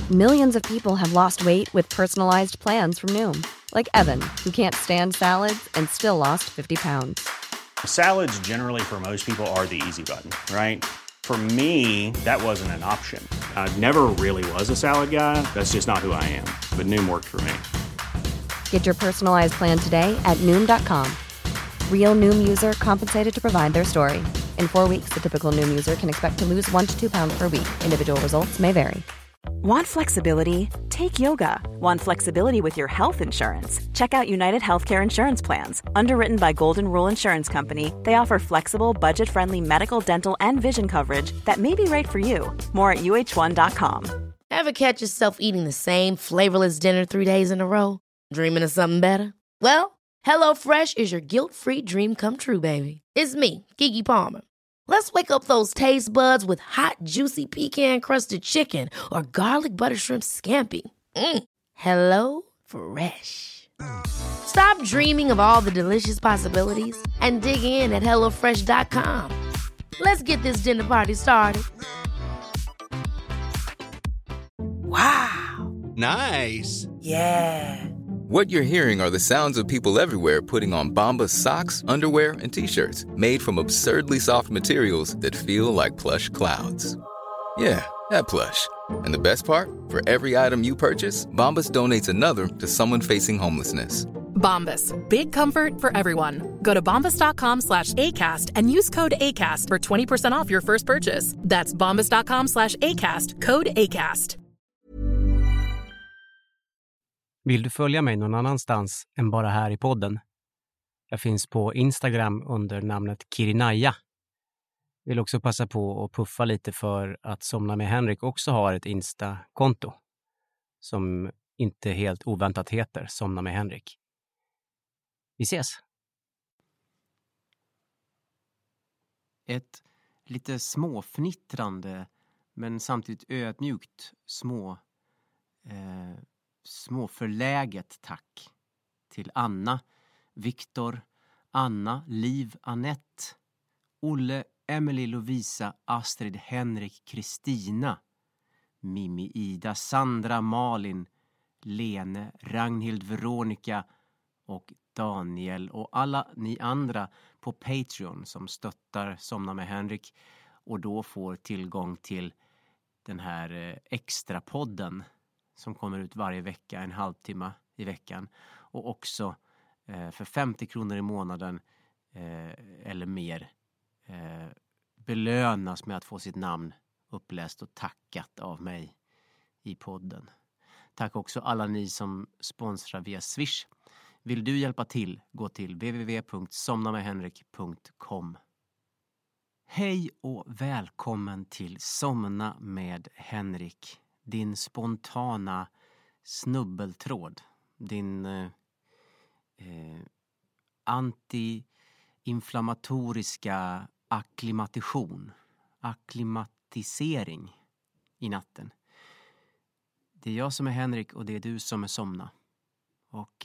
Millions of people have lost weight with personalized plans from Noom. Like Evan, who can't stand salads and still lost 50 pounds. Salads generally for most people are the easy button, right? For me, that wasn't an option. I never really was a salad guy. That's just not who I am. But Noom worked for me. Get your personalized plan today at Noom.com. Real Noom user compensated to provide their story. In 4 weeks, the typical Noom user can expect to lose 1 to 2 pounds per week. Individual results may vary. Want flexibility? Take yoga. Want flexibility with your health insurance? Check out United Healthcare Insurance Plans. Underwritten by Golden Rule Insurance Company, they offer flexible, budget-friendly medical, dental, and vision coverage that may be right for you. More at uh1.com. Ever catch yourself eating the same flavorless dinner 3 days in a row? Dreaming of something better? Well, HelloFresh is your guilt-free dream come true, baby. It's me, Keke Palmer. Let's wake up those taste buds with hot, juicy pecan-crusted chicken or garlic butter shrimp scampi. Hello Fresh. Stop dreaming of all the delicious possibilities and dig in at HelloFresh.com. Let's get this dinner party started. Wow. Nice. Yeah. What you're hearing are the sounds of people everywhere putting on Bombas socks, underwear, and T-shirts made from absurdly soft materials that feel like plush clouds. Yeah, that plush. And the best part? For every item you purchase, Bombas donates another to someone facing homelessness. Bombas. Big comfort for everyone. Go to bombas.com/ACAST and use code ACAST for 20% off your first purchase. That's bombas.com/ACAST. Code ACAST. Vill du följa mig någon annanstans än bara här i podden? Jag finns på Instagram under namnet Kirinaya. Vill också passa på att puffa lite för att Somna med Henrik också har ett Insta-konto som inte helt oväntat heter Somna med Henrik. Vi ses! Ett lite småfnittrande men samtidigt ödmjukt småförläget tack till Anna, Viktor, Anna, Liv, Annette, Olle, Emily, Lovisa, Astrid, Henrik, Kristina, Mimmi, Ida, Sandra, Malin, Lene, Ragnhild, Veronica och Daniel och alla ni andra på Patreon som stöttar Somna med Henrik och då får tillgång till den här extra podden som kommer ut varje vecka, en halvtimme i veckan. Och också för 50 kronor i månaden eller mer belönas med att få sitt namn uppläst och tackat av mig i podden. Tack också alla ni som sponsrar via Swish. Vill du hjälpa till? Gå till www.somnamedhenrik.com. Hej och välkommen till Somna med Henrik. Din spontana snubbeltråd. Din antiinflammatoriska akklimatisering i natten. Det är jag som är Henrik och det är du som är Somna. Och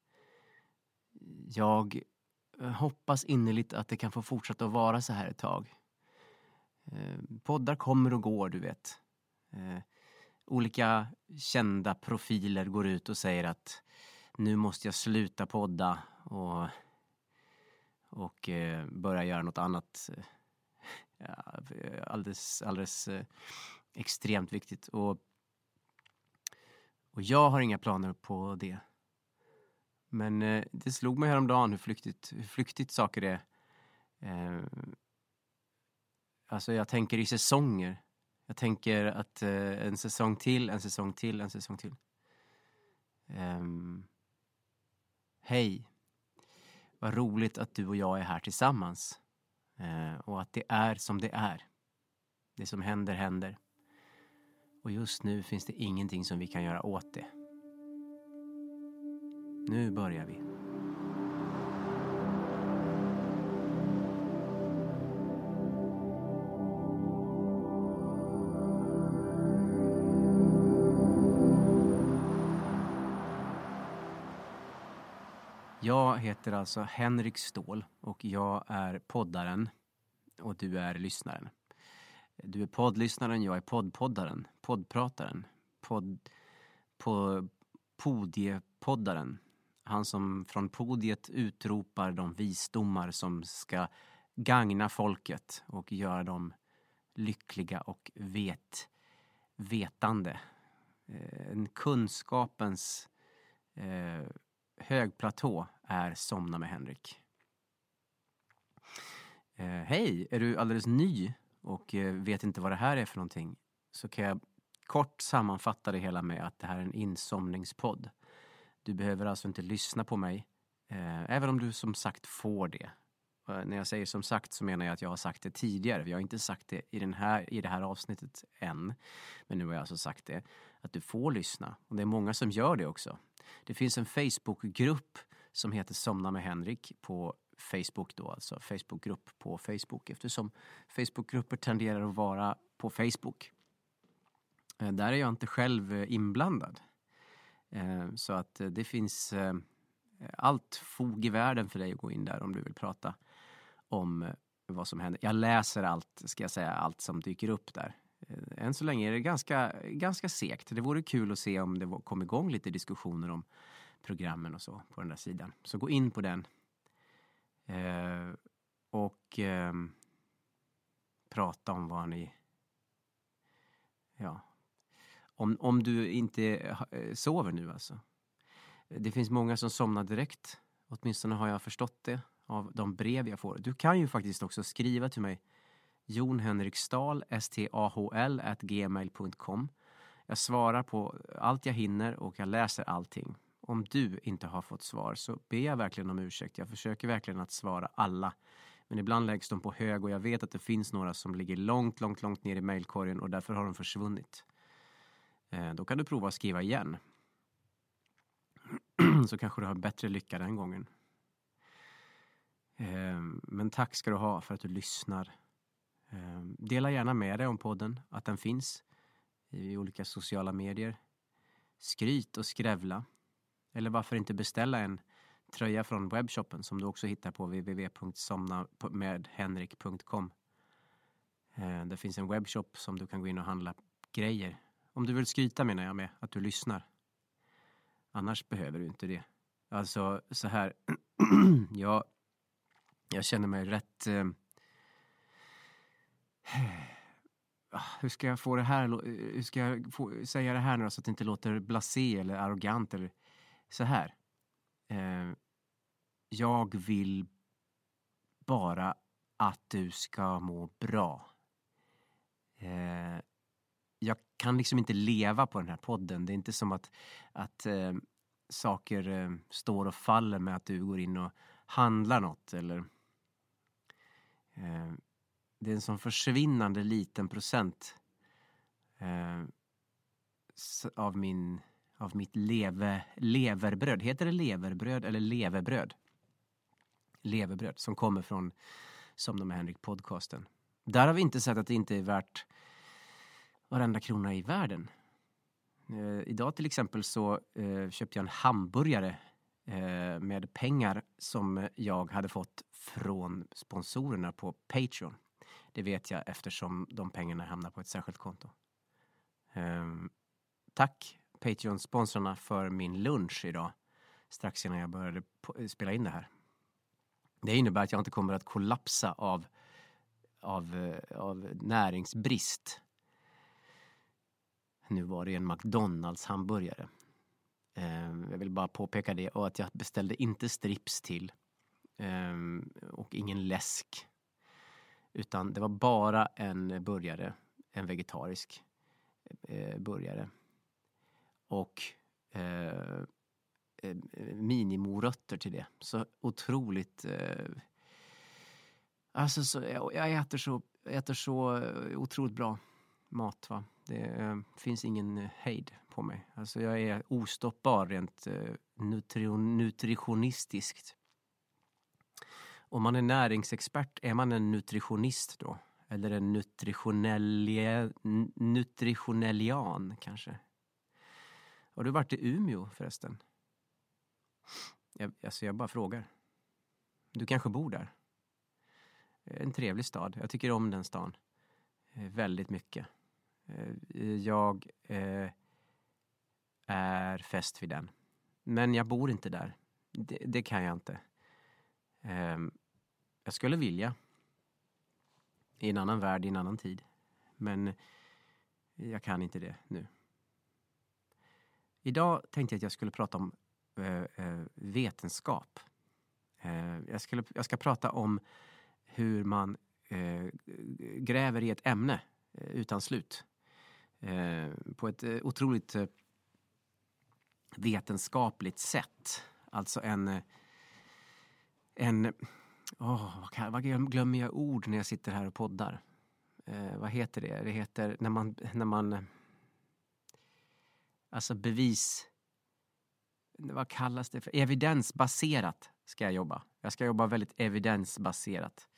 jag hoppas innerligt att det kan få fortsätta att vara så här ett tag. Poddar kommer och går, du vet. Olika kända profiler går ut och säger att nu måste jag sluta podda och börja göra något annat alldeles extremt viktigt. Och jag har inga planer på det. Men det slog mig häromdagen hur flyktigt saker är. Alltså jag tänker i säsonger. Jag tänker att en säsong till. Hej. Vad roligt att du och jag är här tillsammans. Och att det är som det är. Det som händer. Och just nu finns det ingenting som vi kan göra åt det. Nu börjar vi. Jag heter alltså Henrik Ståhl och jag är poddaren och du är lyssnaren. Du är poddlyssnaren, jag är poddpoddaren, poddprataren, podiepoddaren. Han som från podiet utropar de visdomar som ska gagna folket och göra dem lyckliga och vetande. En kunskapens högplatå är Somna med Henrik. Hej, är du alldeles ny och vet inte vad det här är för någonting, så kan jag kort sammanfatta det hela med att det här är en insomningspodd. Du behöver alltså inte lyssna på mig, även om du som sagt får det. När jag säger som sagt så menar jag att jag har sagt det tidigare. Jag har inte sagt det i det här avsnittet än. Men nu har jag alltså sagt det. Att du får lyssna. Och det är många som gör det också. Det finns en Facebookgrupp som heter Somna med Henrik på Facebook då. Alltså Facebookgrupp på Facebook. Eftersom Facebookgrupper tenderar att vara på Facebook. Där är jag inte själv inblandad. Så att det finns allt fog i världen för dig att gå in där om du vill prata om vad som händer. Jag läser allt, ska jag säga, allt som dyker upp där. Än så länge är det ganska segt. Det vore kul att se om det kom igång lite diskussioner om programmen och så på den där sidan. Så gå in på den. Och prata om vad ni... Ja. Om du inte sover nu alltså. Det finns många som somnar direkt. Åtminstone har jag förstått det av de brev jag får. Du kan ju faktiskt också skriva till mig. jonhenriksdahl, stahl@gmail.com. Jag svarar på allt jag hinner och jag läser allting. Om du inte har fått svar så ber jag verkligen om ursäkt. Jag försöker verkligen att svara alla. Men ibland läggs de på hög och jag vet att det finns några som ligger långt ner i mejlkorgen och därför har de försvunnit. Då kan du prova att skriva igen. Så kanske du har bättre lycka den gången. Men tack ska du ha för att du lyssnar. Dela gärna med dig om podden, att den finns i olika sociala medier. Skryt och skrävla. Eller varför inte beställa en tröja från webbshoppen som du också hittar på www.somnamedhenrik.com. Det finns en webbshop som du kan gå in och handla grejer. Om du vill skryta menar jag med att du lyssnar. Annars behöver du inte det. Alltså så här. Jag känner mig rätt... hur ska jag få det här? Hur ska jag säga det här nu så att det inte låter blasé eller arrogant eller så här. Jag vill bara att du ska må bra. Jag kan liksom inte leva på den här podden. Det är inte som att saker står och faller med att du går in och handlar något. Eller, det är en sån försvinnande liten procent av mitt leverbröd. Heter det leverbröd eller levebröd? Leverbröd som kommer från Somna med Henrik podcasten. Där har vi inte sett att det inte är värt varenda krona i världen. Idag till exempel så köpte jag en hamburgare med pengar som jag hade fått från sponsorerna på Patreon. Det vet jag eftersom de pengarna hamnar på ett särskilt konto. Tack Patreon-sponsorerna för min lunch idag. Strax innan jag började spela in det här. Det innebär att jag inte kommer att kollapsa av näringsbrist. Nu var det en McDonalds-hamburgare. Jag vill bara påpeka det. Och att jag beställde inte strips till. Och ingen läsk. Utan det var bara en burgare. En vegetarisk burgare. Och minimorötter till det. Så otroligt... alltså jag äter så otroligt bra mat, va. Det finns ingen hejd på mig. Alltså jag är ostoppbar rent nutritionistiskt. Om man är näringsexpert, är man en nutritionist då? Eller en nutritionellian kanske? Har du varit i Umeå förresten? Jag bara frågar. Du kanske bor där? En trevlig stad. Jag tycker om den stan väldigt mycket. Jag är fäst vid den. Men jag bor inte där. Det kan jag inte. Jag skulle vilja. I en annan värld, i en annan tid. Men jag kan inte det nu. Idag tänkte jag att jag skulle prata om vetenskap. Jag ska prata om hur man gräver i ett ämne utan slut. På ett otroligt vetenskapligt sätt. Alltså vad glömmer jag ord när jag sitter här och poddar? Vad heter det? Det heter när man alltså bevis, vad kallas det för? Evidensbaserat ska jag jobba. Jag ska jobba väldigt evidensbaserat.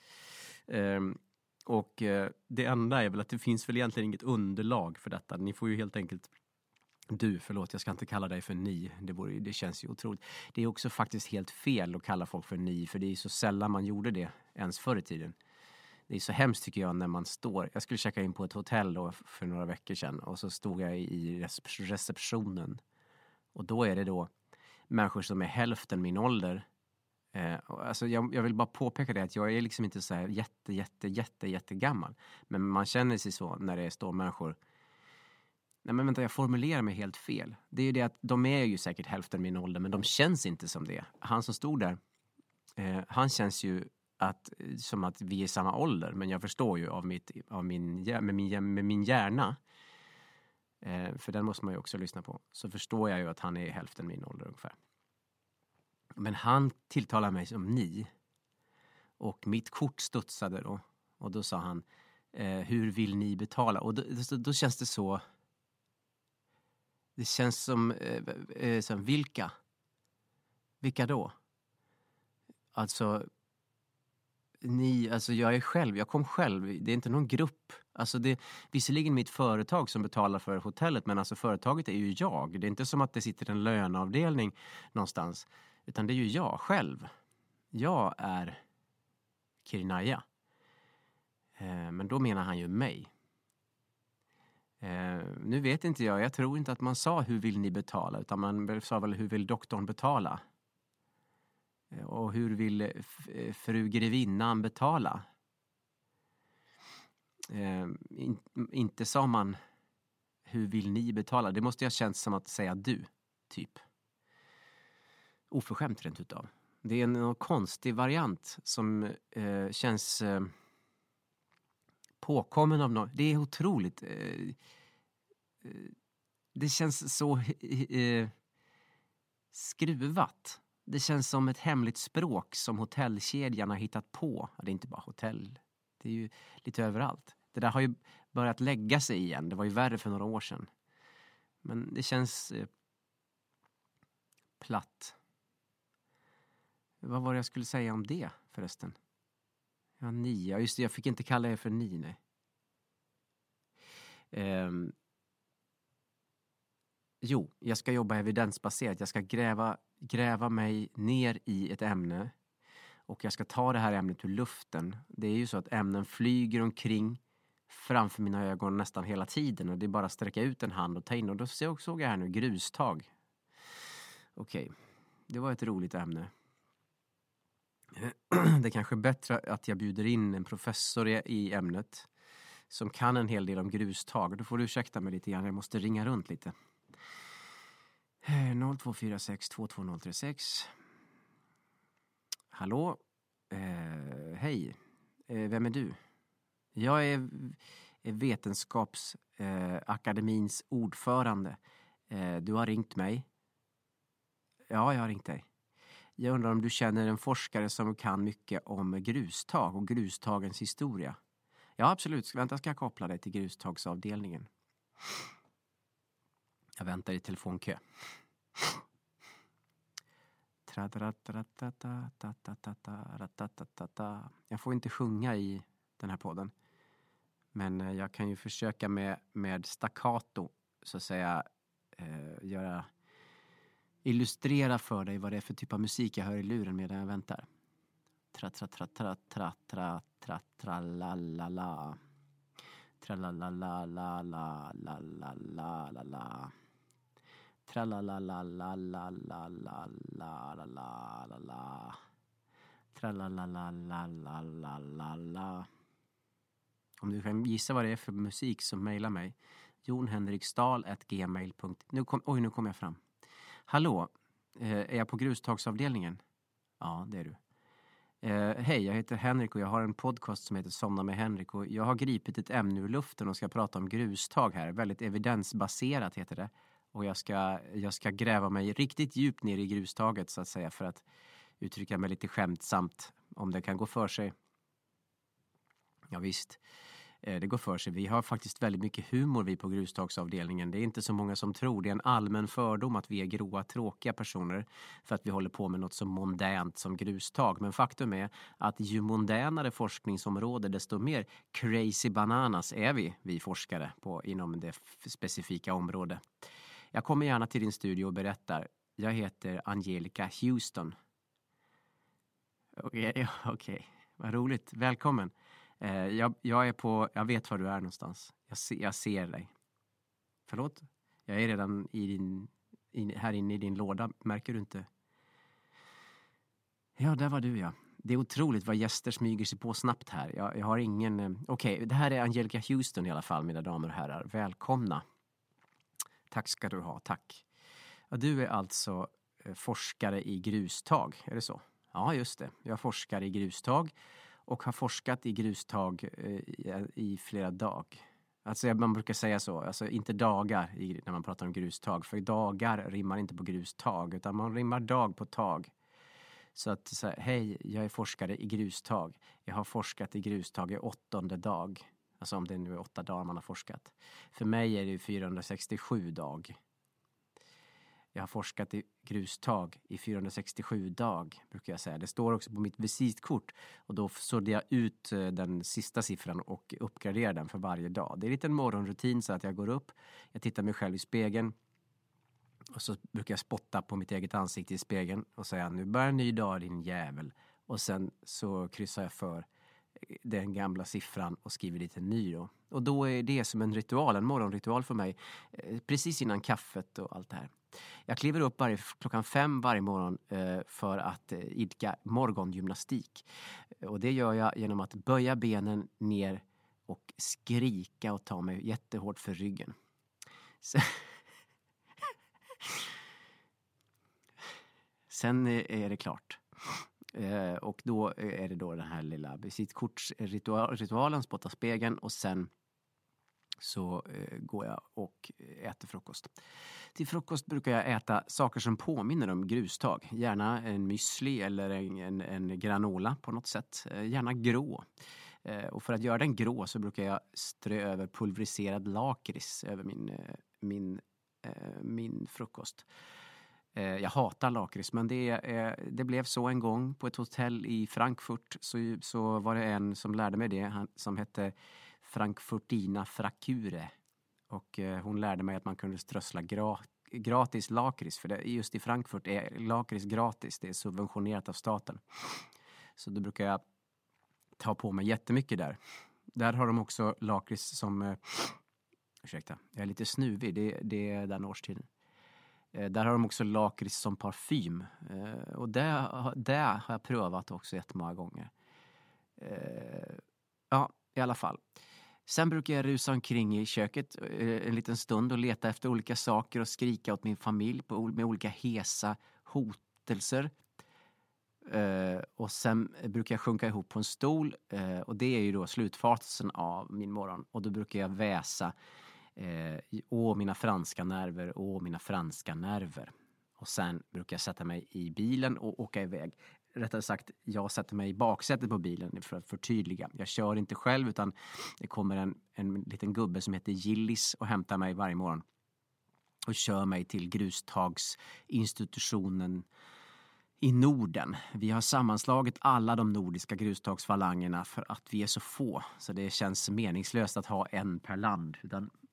Och det enda är väl att det finns väl egentligen inget underlag för detta. Ni får ju helt enkelt, jag ska inte kalla dig för ni. Det känns ju otroligt. Det är också faktiskt helt fel att kalla folk för ni, för det är så sällan man gjorde det ens förr i tiden. Det är så hemskt tycker jag när man jag skulle checka in på ett hotell då för några veckor sedan och så stod jag i receptionen. Och då är det då människor som är hälften min ålder. Alltså jag vill bara påpeka det att jag är liksom inte så här jätte gammal. Men man känner sig så när det står människor. Nej men vänta, jag formulerar mig helt fel. Det är ju det att de är ju säkert hälften min ålder, men de känns inte som det. Han som stod där, han känns ju som att vi är samma ålder. Men jag förstår ju med min hjärna, för den måste man ju också lyssna på, så förstår jag ju att han är hälften min ålder ungefär. Men han tilltalar mig som ni. Och mitt kort studsade då. Och då sa han, hur vill ni betala? Och då känns det så. Det känns som vilka? Vilka då? Alltså jag kom själv. Det är inte någon grupp. Alltså visserligen mitt företag som betalar för hotellet, men alltså företaget är ju jag. Det är inte som att det sitter en löneavdelning någonstans. Utan det är ju jag själv. Jag är Kirinaya. Men då menar han ju mig. Nu vet inte jag tror inte att man sa hur vill ni betala, utan man sa väl hur vill doktorn betala? Och hur vill fru grevinnan betala? Inte sa man hur vill ni betala? Det måste jag känns som att säga du, typ. Oförskämt rent utav. Det är en konstig variant som känns påkommen av någon. Det är otroligt. Det känns så skruvat. Det känns som ett hemligt språk som hotellkedjan har hittat på. Det är inte bara hotell. Det är ju lite överallt. Det där har ju börjat lägga sig igen. Det var ju värre för några år sedan. Men det känns platt. Vad var det jag skulle säga om det förresten? Ja, ni. Ja, just det, jag fick inte kalla er för ni, nej. Jo, jag ska jobba evidensbaserat. Jag ska gräva mig ner i ett ämne. Och jag ska ta det här ämnet ur luften. Det är ju så att ämnen flyger omkring framför mina ögon nästan hela tiden. Och det är bara att sträcka ut en hand och ta in. Och då såg jag här nu grustag. Okej, det var ett roligt ämne. Det är kanske bättre att jag bjuder in en professor i ämnet som kan en hel del om grustag. Då får du ursäkta mig lite grann. Jag måste ringa runt lite. 0246 22036. Hallå? Hej. Vem är du? Jag är Vetenskapsakademins ordförande. Du har ringt mig. Ja, jag har ringt dig. Jag undrar om du känner en forskare som kan mycket om grustag och grustagens historia. Ja, absolut. Vänta, ska jag koppla dig till grustagsavdelningen. Jag väntar i telefonkö. Jag får inte sjunga i den här podden. Men jag kan ju försöka med staccato, så att säga, illustrera för dig vad det är för typ av musik jag hör i luren medan jag väntar. Tra-la-la-la-la-la-la. Tra-la-la-la-la-la-la-la-la-la. Tralalalalalalalalalala. Tralalalalalalala. Om du kan gissa vad det är för musik som mejlar mig. jonhenriksdal@gmail.com. Nu kom jag fram. Hallå, är jag på grustagsavdelningen? Ja, det är du. Hej, jag heter Henrik och jag har en podcast som heter Somna med Henrik. Och jag har gripit ett ämne ur luften och ska prata om grustag här. Väldigt evidensbaserat heter det. Och jag ska gräva mig riktigt djupt ner i grustaget så att säga, för att uttrycka mig lite skämtsamt om det kan gå för sig. Ja visst, det går för sig. Vi har faktiskt väldigt mycket humor vi på grustagsavdelningen. Det är inte så många som tror. Det är en allmän fördom att vi är gråa, tråkiga personer för att vi håller på med något så mondänt som grustag. Men faktum är att ju mondänare forskningsområde desto mer crazy bananas är vi forskare inom det specifika området. Jag kommer gärna till din studio och berättar. Jag heter Angelica Houston. Okej. Vad roligt. Välkommen. Jag vet var du är någonstans. Jag ser dig. Förlåt? Jag är redan här inne i din låda. Märker du inte? Ja, där var du ja. Det är otroligt vad gäster smyger sig på snabbt här. Jag har ingen... Okej, det här är Angelica Houston i alla fall, mina damer och herrar. Välkomna. Tack ska du ha, tack. Ja, du är alltså forskare i grustag, är det så? Ja, just det. Jag forskar i grustag och har forskat i grustag i flera dagar. Alltså man brukar säga så, alltså inte dagar när man pratar om grustag. För dagar rimmar inte på grustag utan man rimmar dag på tag. Så att hej, jag är forskare i grustag. Jag har forskat i grustag i 8:e dag. Alltså om det nu är 8 dagar man har forskat. För mig är det 467 dag. Jag har forskat i grustag i 467 dag, brukar jag säga. Det står också på mitt visitkort. Och då sådde jag ut den sista siffran och uppgraderar den för varje dag. Det är lite en morgonrutin så att jag går upp. Jag tittar mig själv i spegeln. Och så brukar jag spotta på mitt eget ansikte i spegeln. Och säga, nu börjar en ny dag din jävel. Och sen så kryssar jag för den gamla siffran och skriver lite ny då. Och då är det som en ritual, en morgonritual för mig. Precis innan kaffet och allt det här. Jag kliver upp klockan 5 varje morgon för att idka morgongymnastik. Och det gör jag genom att böja benen ner och skrika och ta mig jättehårt för ryggen. Sen är det klart. Och då är det då den här lilla visitkortsritualen, spotta spegeln och sen så går jag och äter frukost. Till frukost brukar jag äta saker som påminner om grustag. Gärna en müsli eller en granola på något sätt. Gärna grå. Och för att göra den grå så brukar jag strö över pulveriserad lakrits över min frukost. Jag hatar lakrits, men det blev så en gång på ett hotell i Frankfurt. Så var det en som lärde mig det, som hette Frankfurtina Frakure. Och hon lärde mig att man kunde strössla gratis lakrits. För just i Frankfurt är lakrits gratis, det är subventionerat av staten. Så då brukar jag ta på mig jättemycket där. Där har de också lakrits som... ursäkta, jag är lite snuvig, det är den årstiden. Där har de också lakrits som parfym. Och det har jag prövat också jättemånga gånger. Ja, i alla fall. Sen brukar jag rusa omkring i köket en liten stund och leta efter olika saker och skrika åt min familj med olika hesa hotelser. Och sen brukar jag sjunka ihop på en stol. Och det är ju då slutfasen av min morgon. Och då brukar jag väsa mina franska nerver. Och sen brukar jag sätta mig i bilen och åka iväg. Rättare sagt, jag sätter mig i baksätet på bilen för att förtydliga. Jag kör inte själv utan det kommer en liten gubbe som heter Gillis och hämtar mig varje morgon. Och kör mig till grustagsinstitutionen i Norden. Vi har sammanslagit alla de nordiska grustagsfalangerna för att vi är så få. Så det känns meningslöst att ha en per land. Utan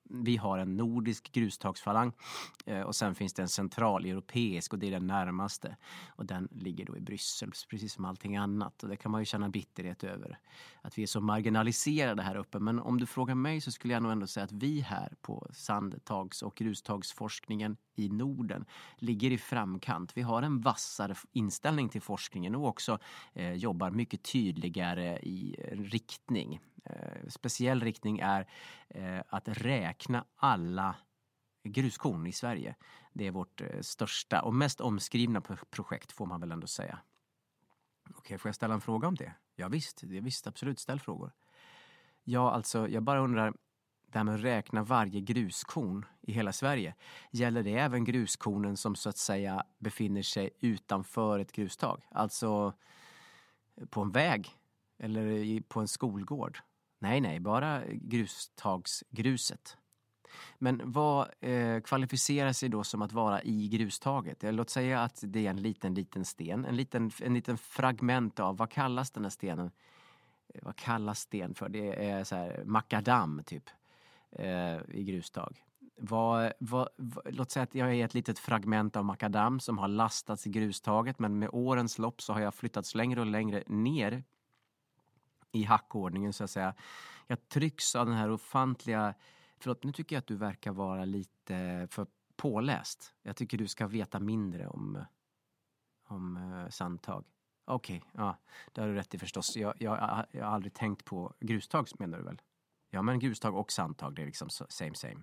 Vi har en nordisk grustagsfalang och sen finns det en centraleuropeisk och det är den närmaste. Och den ligger då i Bryssel, precis som allting annat. Och det kan man ju känna bitterhet över. Att vi är så marginaliserade här uppe. Men om du frågar mig så skulle jag nog ändå säga att vi här på sandtags- och grustagsforskningen i Norden ligger i framkant. Vi har en vassare inställning till forskningen och också jobbar mycket tydligare i riktning. Speciell riktning är att räkna alla gruskorn i Sverige. Det är vårt största och mest omskrivna projekt får man väl ändå säga. Okej, får jag ställa en fråga om det? Ja visst, absolut, ställ frågor. Ja, alltså, jag bara undrar, det här med att räkna varje gruskorn i hela Sverige. Gäller det även gruskornen som så att säga befinner sig utanför ett grustag? Alltså på en väg eller på en skolgård? Nej, bara grustagsgruset. Men vad kvalificerar sig då som att vara i grustaget? Låt säga att det är en liten sten. En liten fragment av, vad kallas den här stenen? Vad kallas sten för? Det är så här makadam typ i grustag. Låt säga att jag är ett litet fragment av makadam som har lastats i grustaget, men med årens lopp så har jag flyttats längre och längre ner i hackordningen så att säga. Jag trycks av den här ofantliga... Förlåt, nu tycker jag att du verkar vara lite för påläst. Jag tycker du ska veta mindre om sandtag. Okej, ja, det har du rätt i förstås. Jag har aldrig tänkt på grustag, menar du väl? Ja, men grustag och sandtag, det är liksom same.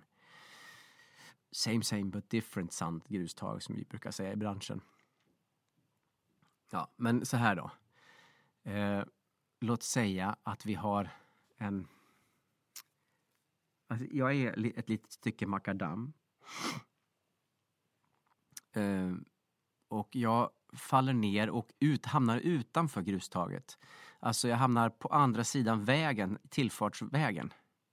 Same but different grustag som vi brukar säga i branschen. Ja, men så här då. Låt säga att vi har en... Alltså, jag är ett litet stycke makadam. Och jag faller ner och hamnar utanför grustaget. Alltså jag hamnar på andra sidan vägen, tillfartsvägen.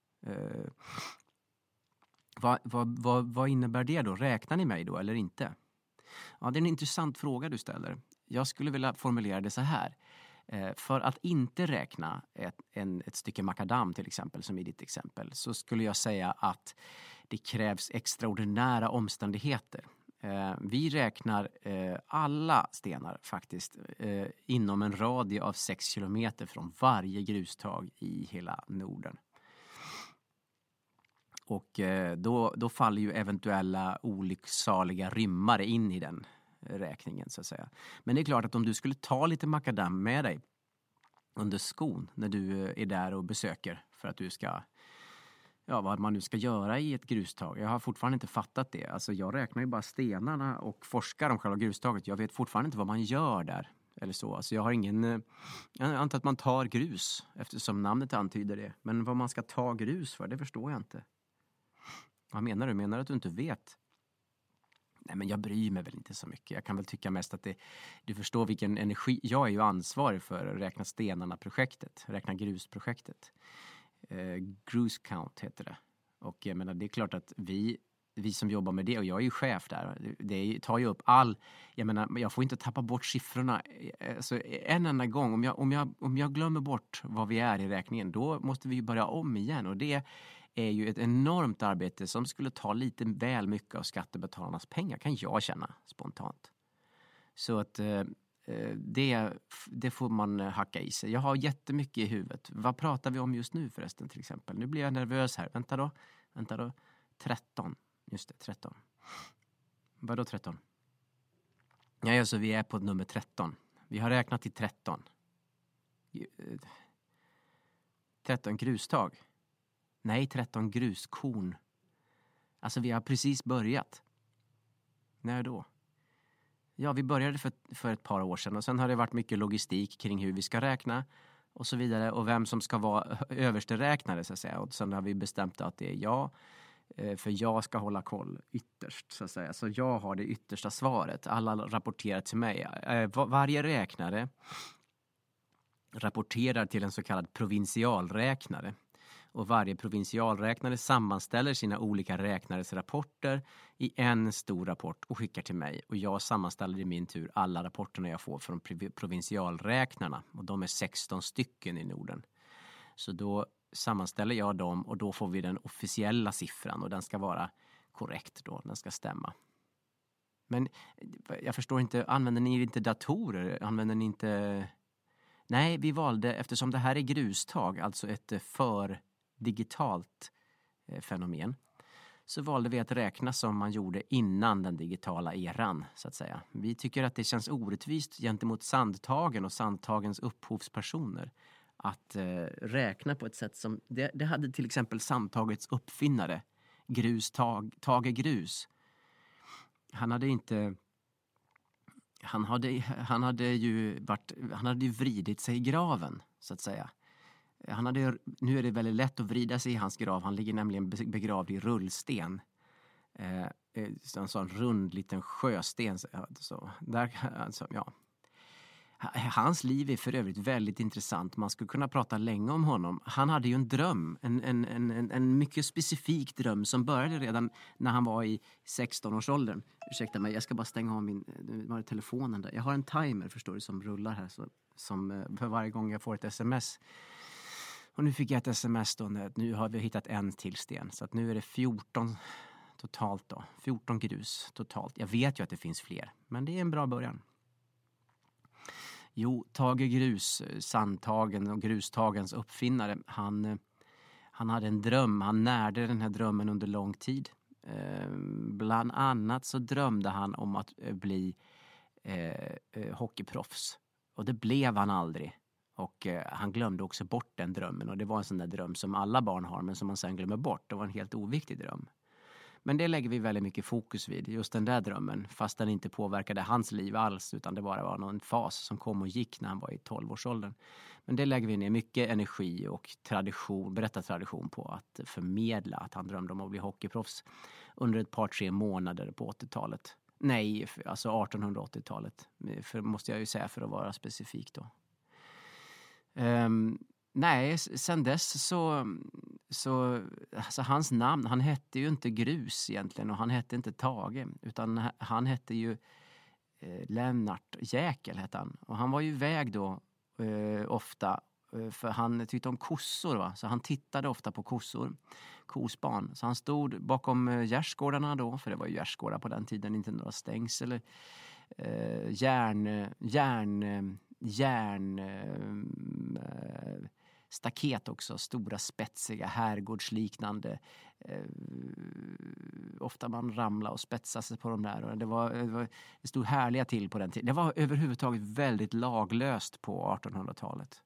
Vad innebär det då? Räknar ni mig då eller inte? Ja, det är en intressant fråga du ställer. Jag skulle vilja formulera det så här. För att inte räkna ett stycke makadam till exempel, som i ditt exempel, så skulle jag säga att det krävs extraordinära omständigheter. Vi räknar alla stenar faktiskt inom en radie av 6 kilometer från varje grustag i hela Norden. Och då faller ju eventuella olycksaliga rymmare in i den räkningen så att säga. Men det är klart att om du skulle ta lite makadam med dig under skon när du är där och besöker för att du ska, ja, vad man nu ska göra i ett grustag. Jag har fortfarande inte fattat det. Alltså jag räknar ju bara stenarna och forskar om själva grustaget. Jag vet fortfarande inte vad man gör där eller så. Alltså jag har jag antar att man tar grus eftersom namnet antyder det. Men vad man ska ta grus för, det förstår jag inte. Vad menar du? Menar du att du inte vet? Nej, men jag bryr mig väl inte så mycket. Jag kan väl tycka mest att du förstår vilken energi. Jag är ju ansvarig för att räkna stenarna-projektet. Räkna grusprojektet. Grus count heter det. Och jag menar, det är klart att vi som jobbar med det, och jag är ju chef där, det tar ju upp jag menar, jag får inte tappa bort siffrorna. Så en enda gång, om jag glömmer bort vad vi är i räkningen, då måste vi börja om igen. Och det är ju ett enormt arbete som skulle ta lite väl mycket av skattebetalarnas pengar, kan jag känna spontant. Så att det får man hacka i sig. Jag har jättemycket i huvudet. Vad pratar vi om just nu förresten till exempel? Nu blir jag nervös här. Vänta då. 13. Just det, 13. Vadå 13? Ja, alltså vi är på nummer 13. Vi har räknat till 13. 13 grustag. Nej, 13 gruskorn. Alltså vi har precis börjat. När då? Ja, vi började för ett par år sedan och sen har det varit mycket logistik kring hur vi ska räkna och så vidare och vem som ska vara överste räknare så att säga. Och sen har vi bestämt att det är jag, för jag ska hålla koll ytterst så att säga. Så jag har det yttersta svaret. Alla rapporterar till mig. Varje räknare rapporterar till en så kallad provinsialräknare. Och varje provinsialräknare sammanställer sina olika räknares rapporter i en stor rapport och skickar till mig. Och jag sammanställer i min tur alla rapporterna jag får från provinsialräknarna. Och de är 16 stycken i Norden. Så då sammanställer jag dem och då får vi den officiella siffran och den ska vara korrekt då, den ska stämma. Men jag förstår inte, använder ni inte datorer? Använder ni inte... Nej, vi valde, eftersom det här är grustag, alltså ett digitalt fenomen, så valde vi att räkna som man gjorde innan den digitala eran, så att säga. Vi tycker att det känns orättvist gentemot sandtagen och sandtagens upphovspersoner att räkna på ett sätt som... Det hade till exempel sandtagets uppfinnare, Tage Grus. Han hade ju vridit sig i graven, så att säga. Nu är det väldigt lätt att vrida sig i hans grav. Han ligger nämligen begravd i rullsten. En sån rund liten sjösten. Hans liv är för övrigt väldigt intressant. Man skulle kunna prata länge om honom. Han hade ju en dröm, en mycket specifik dröm som började redan när han var i 16-årsåldern. Ursäkta mig, jag ska bara stänga av telefonen där. Jag har en timer, förstår du, som rullar här som för varje gång jag får ett sms. Och nu fick jag ett sms då, nu har vi hittat en till sten. Så att nu är det 14 totalt då. 14 grus totalt. Jag vet ju att det finns fler, men det är en bra början. Jo, Tage Grus, sandtagen och grustagens uppfinnare, han hade en dröm. Han närde den här drömmen under lång tid. Bland annat så drömde han om att bli hockeyproffs. Och det blev han aldrig. Och han glömde också bort den drömmen. Och det var en sån där dröm som alla barn har, men som man sen glömmer bort. Det var en helt oviktig dröm. Men det lägger vi väldigt mycket fokus vid, just den där drömmen. Fast den inte påverkade hans liv alls, utan det bara var någon fas som kom och gick när han var i 12-årsåldern. Men det lägger vi ner mycket energi och berättartradition på att förmedla att han drömde om att bli hockeyproffs under ett par 3 månader på 80-talet. Nej, alltså 1880-talet, måste jag ju säga för att vara specifik då. Nej, sen dess så alltså hans namn, han hette ju inte Grus egentligen och han hette inte Tage, utan han hette ju Lennart Jäkel hette han. Och han var ju iväg då ofta, för han tyckte om kossor, va? Så han tittade ofta på kosbarn. Så han stod bakom gärdsgårdarna då, för det var ju gärdsgårdar på den tiden, inte några stängs eller staket också, stora spetsiga herrgårdsliknande, ofta man ramlade och spetsade sig på dem där, och det stod härliga till på den tiden. Det var överhuvudtaget väldigt laglöst på 1800-talet.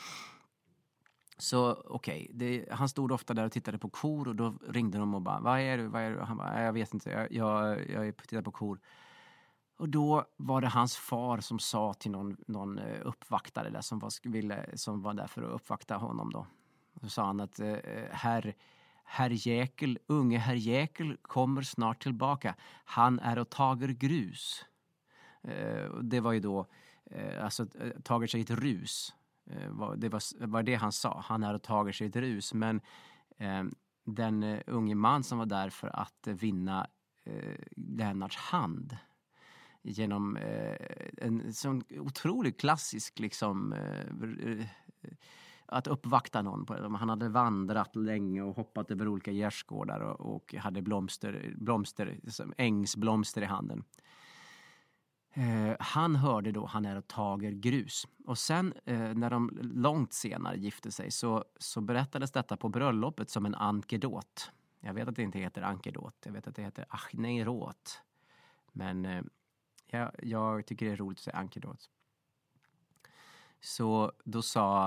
Så okej, han stod ofta där och tittade på kor, och då ringde de och bara, vad är du? Han bara, jag vet inte, jag tittar på kor. Och då var det hans far som sa till någon uppvaktare där som var där för att uppvakta honom då. Så sa han att unge herr Jäkel kommer snart tillbaka. Han är och tager grus. Det var ju då, alltså tager sig ett rus. Det var det han sa. Han är och tager sig ett rus. Men den unge man som var där för att vinna Lennarts hand genom en sån otroligt klassisk liksom att uppvakta någon på det. Han hade vandrat länge och hoppat över olika gärdsgårdar och hade ängsblomster i handen. Han hörde då, han är och tager grus. Och sen när de långt senare gifte sig så berättades detta på bröllopet som en ankedot. Jag vet att det inte heter ankedot, jag vet att det heter achneirot. Men jag tycker det är roligt att säga ankedot. Så då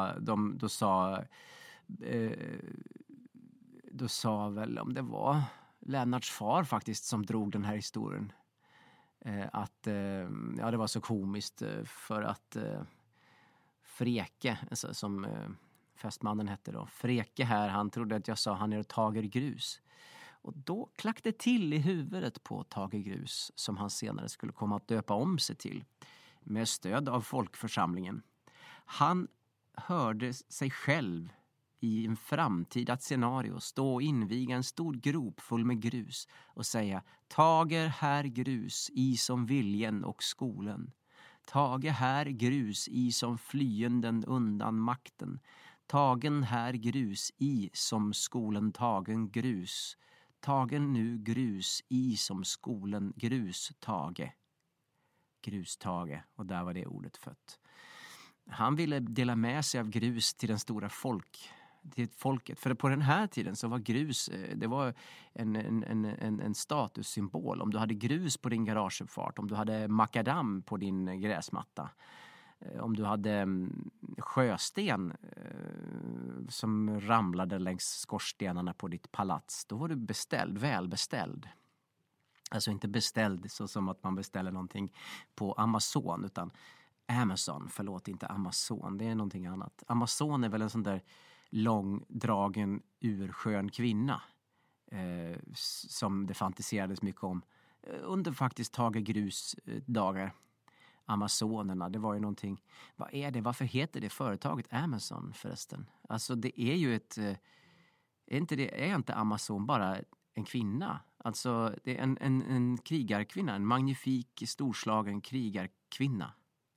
sa väl, om det var Lennarts far faktiskt som drog den här historien, att det var så komiskt för att Freke, alltså, som fästmannen hette då, Freke här, han trodde att jag sa han är och tager grus. Och då klackade det till i huvudet på Tage Grus, som han senare skulle komma att döpa om sig till med stöd av folkförsamlingen. Han hörde sig själv i en framtida scenario stå och inviga en stor grop full med grus och säga: tager här grus i som viljen och skolen. Tage här grus i som flyenden undan makten. Tagen här grus i som skolen tagen grus. Tagen nu grus i som skolen grus tage. Grustage, och där var det ordet fött. Han ville dela med sig av grus till den stora till folket. För på den här tiden så var grus, det var en statussymbol. Om du hade grus på din garageuppfart, om du hade makadam på din gräsmatta, om du hade sjösten som ramlade längs skorstenarna på ditt palats, då var du välbeställd. Alltså inte beställd så som att man beställer någonting på Amazon, utan inte Amazon, det är någonting annat. Amazon är väl en sån där långdragen urskön kvinna som det fantiserades mycket om under faktiskt Tage Grus dagar. Amazonerna, det var ju någonting. Vad är det? Varför heter det företaget Amazon förresten? Alltså det är ju är inte Amazon bara en kvinna? Alltså det är en krigarkvinna, en magnifik, storslagen krigarkvinna.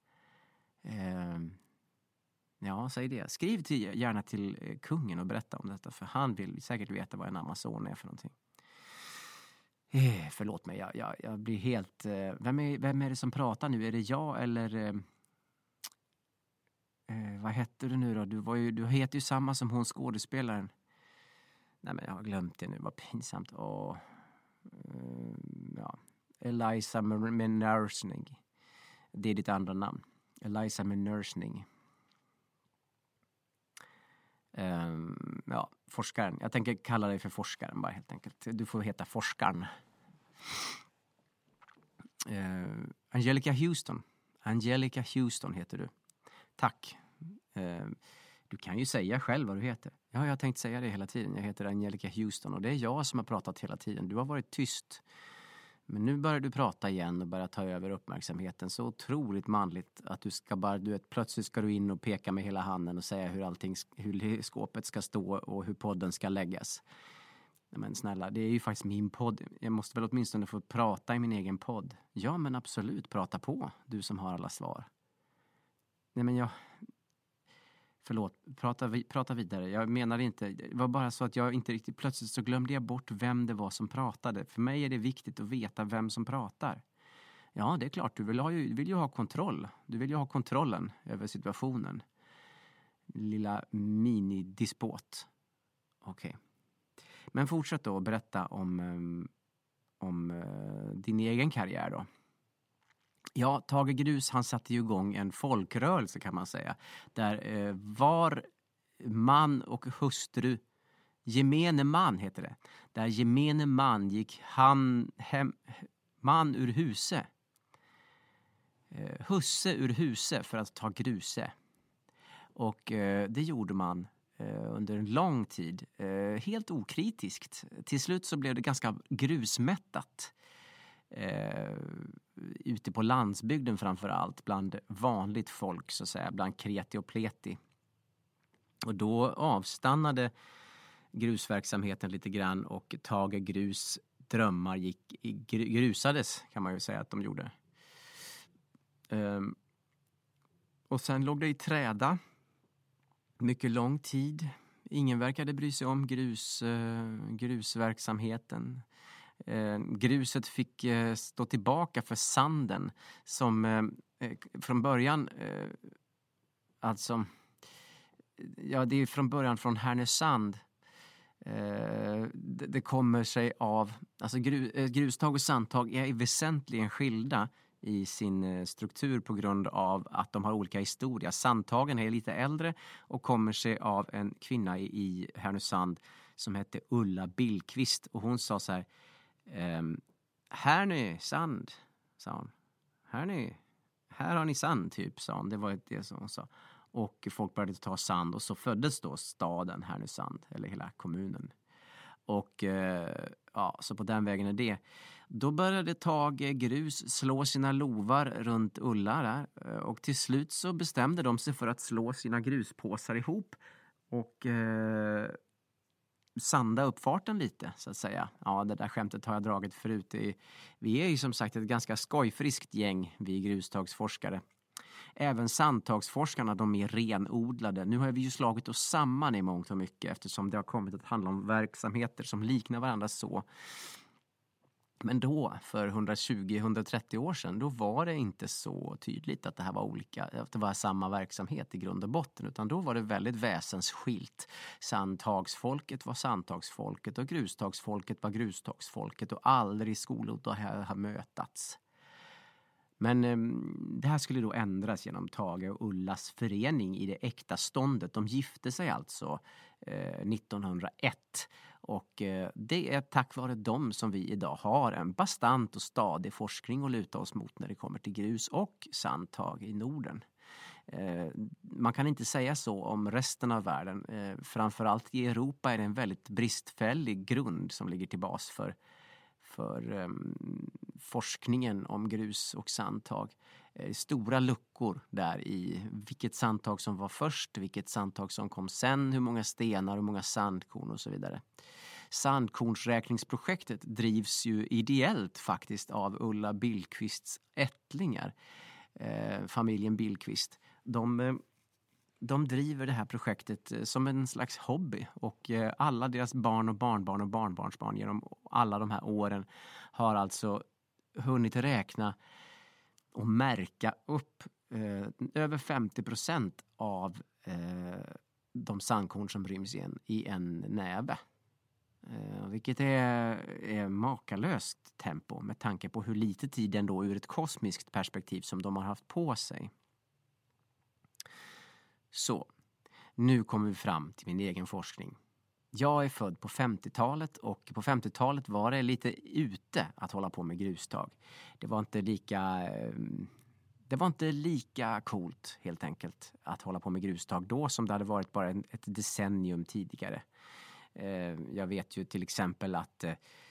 Ja, säg det. Skriv gärna till kungen och berätta om detta, för han vill säkert veta vad en Amazon är för någonting. Förlåt mig, jag blir helt... Vem är det som pratar nu? Är det jag eller... vad hette du nu då? Du heter ju samma som hon skådespelaren. Nej, men jag har glömt det nu, vad pinsamt. Eliza Minersning. Det är ditt andra namn. Eliza Minersning. Forskaren. Jag tänker kalla dig för forskaren bara helt enkelt. Du får heta forskaren. Angelica Houston heter du. Tack. Du kan ju säga själv vad du heter. Ja, jag har tänkt säga det hela tiden. Jag heter Angelica Houston och det är jag som har pratat hela tiden. Du har varit tyst. Men nu börjar du prata igen och börjar ta över uppmärksamheten. Så otroligt manligt att plötsligt ska du in och peka med hela handen och säga hur skåpet ska stå och hur podden ska läggas. Men snälla, det är ju faktiskt min podd. Jag måste väl åtminstone få prata i min egen podd. Ja, men absolut, prata på. Du som har alla svar. Nej, men förlåt, prata vidare. Jag menar inte, det var bara så att jag inte riktigt, plötsligt så glömde jag bort vem det var som pratade. För mig är det viktigt att veta vem som pratar. Ja, det är klart, du vill ju ha kontroll. Du vill ju ha kontrollen över situationen. Lilla minidispåt. Okej. Men fortsätt då att berätta om din egen karriär då. Ja, Tage Grus, han satte ju igång en folkrörelse kan man säga. Där var man och hustru, gemene man heter det. Där gemene man gick man ur huse. Husse ur huse för att ta gruse. Och det gjorde man under en lång tid. Helt okritiskt. Till slut så blev det ganska grusmättat. Ute på landsbygden framför allt, bland vanligt folk så att säga, bland kreti och pleti. Och då avstannade grusverksamheten lite grann och Tage Grus drömmar grusades kan man ju säga att de gjorde. Och sen låg det i träda mycket lång tid. Ingen verkade bry sig om grusverksamheten. Gruset fick stå tillbaka för sanden som från början det är från början från Härnösand. Det kommer sig av grustag och sandtag är väsentligen skilda i sin struktur på grund av att de har olika historia. Sandtagen är lite äldre och kommer sig av en kvinna i Härnösand som hette Ulla Billqvist, och hon sa så här: Härnösand, sa hon. Här har ni sand typ, sa hon. Det var det som hon sa. Och folk började ta sand och så föddes då staden Härnösand, eller hela kommunen. Och så på den vägen är det. Då började Tage Grus slå sina lovar runt Ulla där. Och till slut så bestämde de sig för att slå sina gruspåsar ihop och sanda uppfarten lite så att säga. Ja, det där skämtet har jag dragit förut. Vi är ju som sagt ett ganska skojfriskt gäng, vi grustagsforskare. Även sandtagsforskarna, de är renodlade. Nu har vi ju slagit oss samman i mångt och mycket eftersom det har kommit att handla om verksamheter som liknar varandra så. Men då, för 120-130 år sedan, då var det inte så tydligt att det här var olika, att det var samma verksamhet i grund och botten, utan då var det väldigt väsensskilt. Sandtagsfolket var sandtagsfolket och grustagsfolket var grustagsfolket och aldrig skolor har mötats. Men det här skulle då ändras genom Tage och Ullas förening i det äkta ståndet. De gifte sig alltså 1901 och det är tack vare dem som vi idag har en bastant och stadig forskning att luta oss mot när det kommer till grus och sandtag i Norden. Man kan inte säga så om resten av världen. Framförallt i Europa är det en väldigt bristfällig grund som ligger till bas för forskningen om grus och sandtag. Stora luckor där i vilket sandtag som var först, vilket sandtag som kom sen, hur många stenar, hur många sandkorn och så vidare. Sandkornsräkningsprojektet drivs ju ideellt faktiskt av Ulla Billqvists ättlingar, familjen Billqvist. De driver det här projektet som en slags hobby och alla deras barn och barnbarn och barnbarnsbarn genom alla de här åren har alltså hunnit räkna och märka upp över 50% av de sandkorn som ryms i en näve. Vilket är makalöst tempo med tanke på hur lite tid ändå ur ett kosmiskt perspektiv som de har haft på sig. Så, nu kommer vi fram till min egen forskning. Jag är född på 50-talet och på 50-talet var det lite ute att hålla på med grustag. Det var inte lika coolt helt enkelt att hålla på med grustag då som det hade varit bara ett decennium tidigare. Jag vet ju till exempel att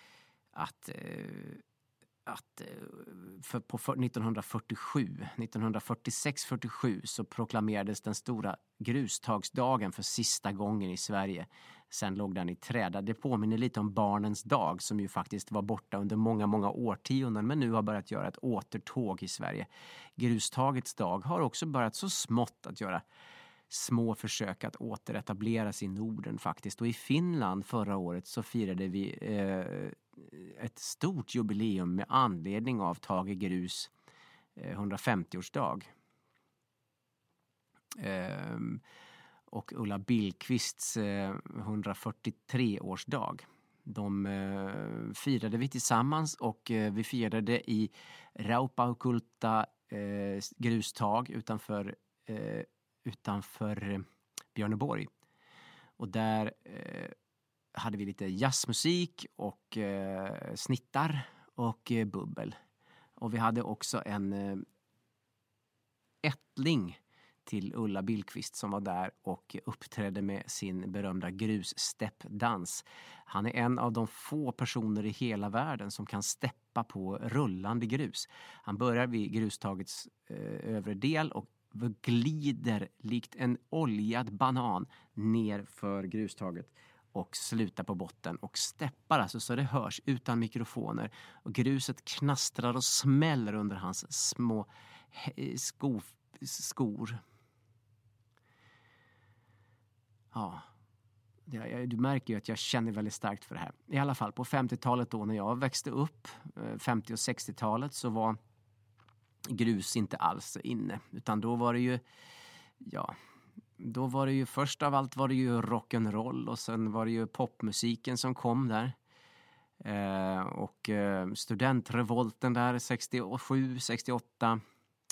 1946-47 så proklamerades den stora grustagsdagen för sista gången i Sverige. Sen låg den i träda. Det påminner lite om barnens dag som ju faktiskt var borta under många, många årtionden men nu har börjat göra ett återtåg i Sverige. Grustagets dag har också börjat så smått att göra små försök att återetableras i Norden faktiskt. Och i Finland förra året så firade vi ett stort jubileum med anledning av Tage Grus 150-årsdag. Och Ulla Billqvists 143-årsdag. De firade vi tillsammans och vi firade i Raupaukulta grustag utanför Björneborg. Och där hade vi lite jazzmusik och snittar och bubbel. Och vi hade också en ättling till Ulla Billqvist som var där och uppträdde med sin berömda grussteppdans. Han är en av de få personer i hela världen som kan steppa på rullande grus. Han börjar vid grustagets övre del och glider likt en oljad banan ner för grustaget och slutar på botten och steppar alltså så det hörs utan mikrofoner och gruset knastrar och smäller under hans små skor. Ja, du märker ju att jag känner väldigt starkt för det här. I alla fall på 50-talet då när jag växte upp, 50- och 60-talet så var grus inte alls inne. Utan då var det ju, först av allt var det ju rock'n'roll och sen var det ju popmusiken som kom där. Och studentrevolten där 67, 68.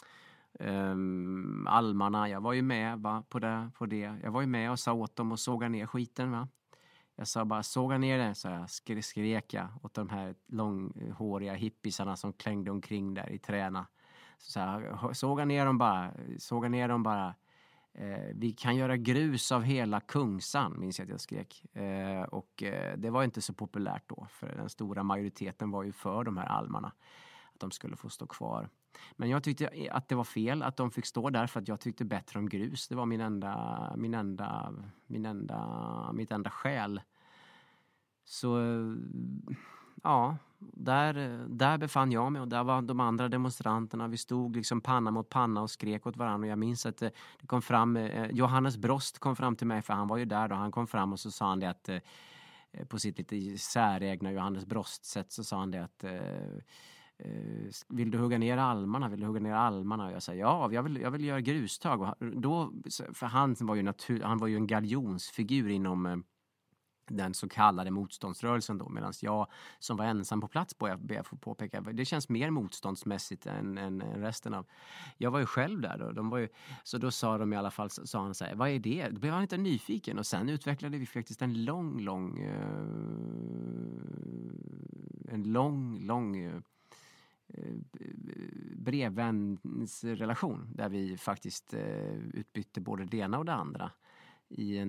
Almarna, jag var ju med på det. Jag var ju med och sa åt dem att såga ner skiten va. Jag sa bara såga ner det, så jag skrek jag åt de här långhåriga hippisarna som klängde omkring där i träna. Så här, såga ner dem bara. Vi kan göra grus av hela Kungsan, minns jag att jag skrek. Och det var inte så populärt då, för den stora majoriteten var ju för de här almarna. Att de skulle få stå kvar. Men jag tyckte att det var fel att de fick stå där för att jag tyckte bättre om grus. Det var mitt enda skäl. Så där befann jag mig och där var de andra demonstranterna. Vi stod liksom panna mot panna och skrek åt varandra. Och jag minns att det kom fram, Johannes Brost kom fram till mig, för han var ju där då. Han kom fram och så sa han det att på sitt lite säregna Johannes Brost-sätt så sa han det att vill du hugga ner almarna? Och jag sa jag vill göra grustag. Och då, för han var ju en galjonsfigur inom den så kallade motståndsrörelsen då, medan jag som var ensam på plats ber jag få påpeka, det känns mer motståndsmässigt än resten av. Jag var ju själv där då, så då sa de i alla fall, sa han så här, vad är det? Då blev han lite nyfiken och sen utvecklade vi faktiskt en lång brevvänsrelation där vi faktiskt utbytte både det ena och det andra i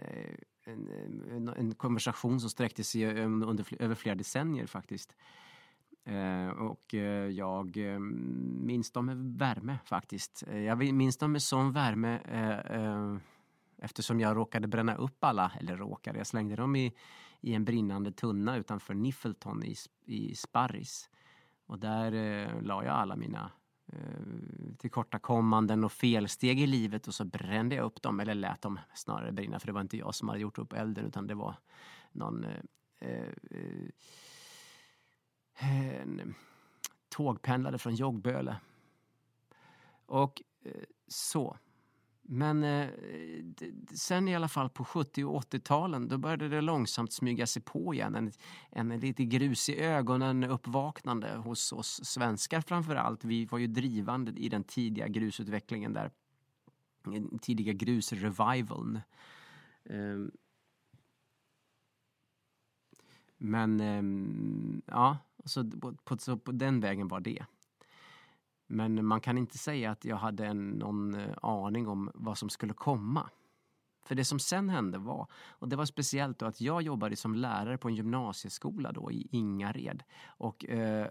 en konversation som sträckte sig över flera decennier faktiskt. Och jag minns dem med värme faktiskt. Jag minns dem med sån värme eftersom jag råkade bränna upp jag slängde dem i en brinnande tunna utanför Niffelton i Sparris. Och där la jag alla mina tillkortakommanden och felsteg i livet och så brände jag upp dem, eller lät dem snarare brinna, för det var inte jag som hade gjort upp elden utan det var någon en tågpendlare från Joggböle. Och så. Men sen i alla fall på 70- och 80-talen då började det långsamt smyga sig på igen. En lite grus i ögonen uppvaknande hos oss svenskar framförallt. Vi var ju drivande i den tidiga grusutvecklingen där. Tidiga grusrevivaln. Men ja, så på den vägen var det. Men man kan inte säga att jag hade någon aning om vad som skulle komma. För det som sen hände var, och det var speciellt då, att jag jobbade som lärare på en gymnasieskola då i Ingared. Och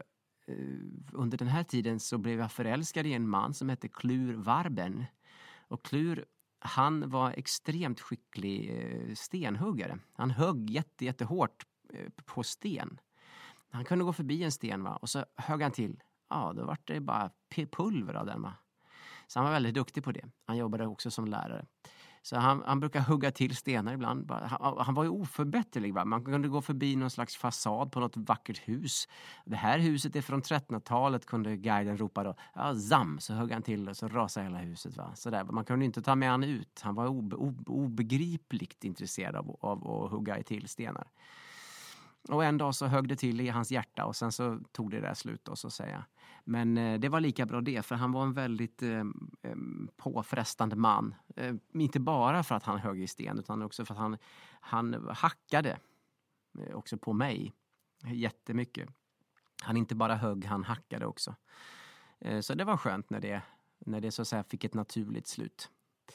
under den här tiden så blev jag förälskad i en man som hette Klur Varben. Och Klur, han var extremt skicklig stenhuggare. Han högg jättehårt på sten. Han kunde gå förbi en sten och så högg han till. Ja, då var det bara pulver av den. Så han var väldigt duktig på det. Han jobbade också som lärare. Så han brukar hugga till stenar ibland. Han var ju oförbätterlig. Man kunde gå förbi någon slags fasad på något vackert hus. Det här huset är från 1300-talet, kunde guiden ropa då. Ja, zam! Så högg han till och så rasade hela huset. Så där. Man kunde inte ta med han ut. Han var obegripligt intresserad av att hugga till stenar. Och en dag så högg det till i hans hjärta och sen så tog det där slut då, så att säga. Men det var lika bra det, för han var en väldigt påfrestande man. Inte bara för att han högg i sten utan också för att han hackade också på mig jättemycket. Han inte bara högg, han hackade också. Så det var skönt när det så att säga fick ett naturligt slut.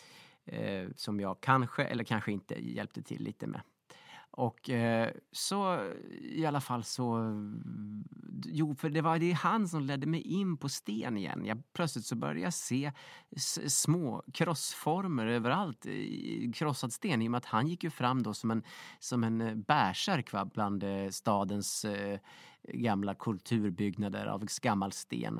Som jag kanske eller kanske inte hjälpte till lite med. Och så i alla fall så, för det är han som ledde mig in på sten igen. Plötsligt så började jag se små krossformer överallt i krossad sten, i och med att han gick ju fram då som en bärsärk bland stadens gamla kulturbyggnader av gammal sten.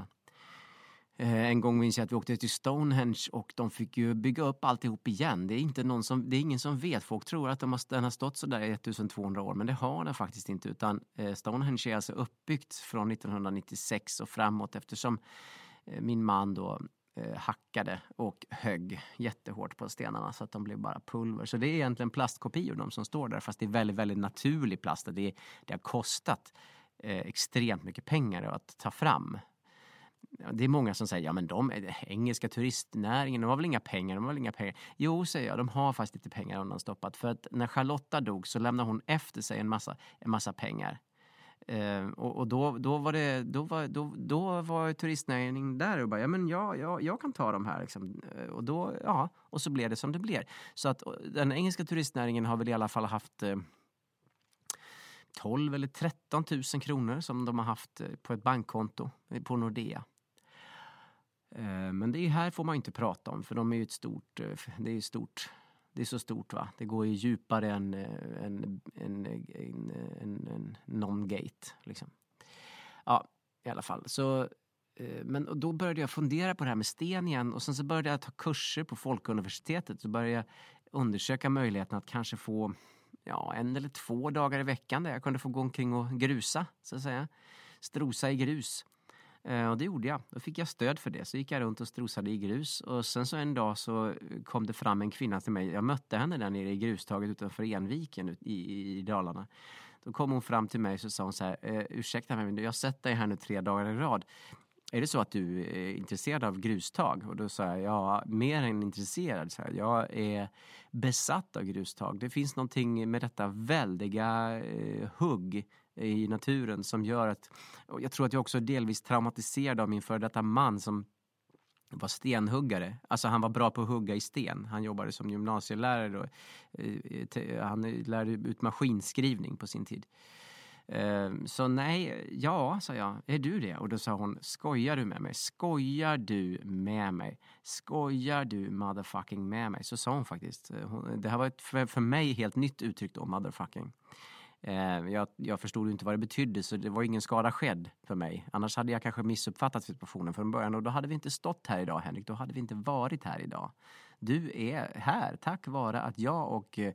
En gång minns jag att vi åkte till Stonehenge och de fick ju bygga upp alltihop igen. Det är ingen som vet. Folk tror att den har stått så där i 1200 år, men det har den faktiskt inte. Utan Stonehenge är alltså uppbyggt från 1996 och framåt, eftersom min man då hackade och högg jättehårt på stenarna så att de blev bara pulver. Så det är egentligen plastkopior de som står där, fast det är väldigt, väldigt naturlig plast. Det har kostat extremt mycket pengar att ta fram. Det är många som säger, ja men engelska turistnäringen, de har väl inga pengar. Jo, säger jag, de har faktiskt lite pengar undanstoppat. För att när Charlotta dog så lämnade hon efter sig en massa pengar. Och då var turistnäringen där och bara, ja men jag kan ta de här liksom. Och så blev det som det blev. Så att den engelska turistnäringen har väl i alla fall haft 12 eller 13 000 kronor som de har haft på ett bankkonto på Nordea. Men det här får man inte prata om, för de är ju det är stort Det är så stort, va? Det går ju djupare än någon gate liksom. Ja, i alla fall. Så, men då började jag fundera på det här med sten igen. Och sen så började jag ta kurser på Folkuniversitetet. Så började jag undersöka möjligheten att kanske få 1 eller 2 dagar i veckan där jag kunde få gå omkring och grusa, så att säga. Strosa i grus. Och det gjorde jag. Då fick jag stöd för det. Så gick jag runt och strosade i grus. Och sen så en dag så kom det fram en kvinna till mig. Jag mötte henne där nere i grustaget utanför Enviken i Dalarna. Då kom hon fram till mig och så sa hon så här: ursäkta mig, men jag har sett dig här nu 3 dagar i rad. Är det så att du är intresserad av grustag? Och då sa jag, ja, mer än intresserad. Så här, jag är besatt av grustag. Det finns någonting med detta väldiga hugg i naturen som gör att... Och jag tror att jag också är delvis traumatiserad av min före detta man som var stenhuggare. Alltså han var bra på att hugga i sten. Han jobbade som gymnasielärare och han lärde ut maskinskrivning på sin tid. Så nej, ja, sa jag, är du det? Och då sa hon, skojar du med mig? Skojar du med mig? Skojar du motherfucking med mig? Så sa hon faktiskt. Det här var ett för mig helt nytt uttryck då, motherfucking. Jag förstod inte vad det betydde, så det var ingen skada skedd för mig. Annars hade jag kanske missuppfattat situationen från början och då hade vi inte stått här idag, Henrik. Då hade vi inte varit här idag. Du är här tack vare att jag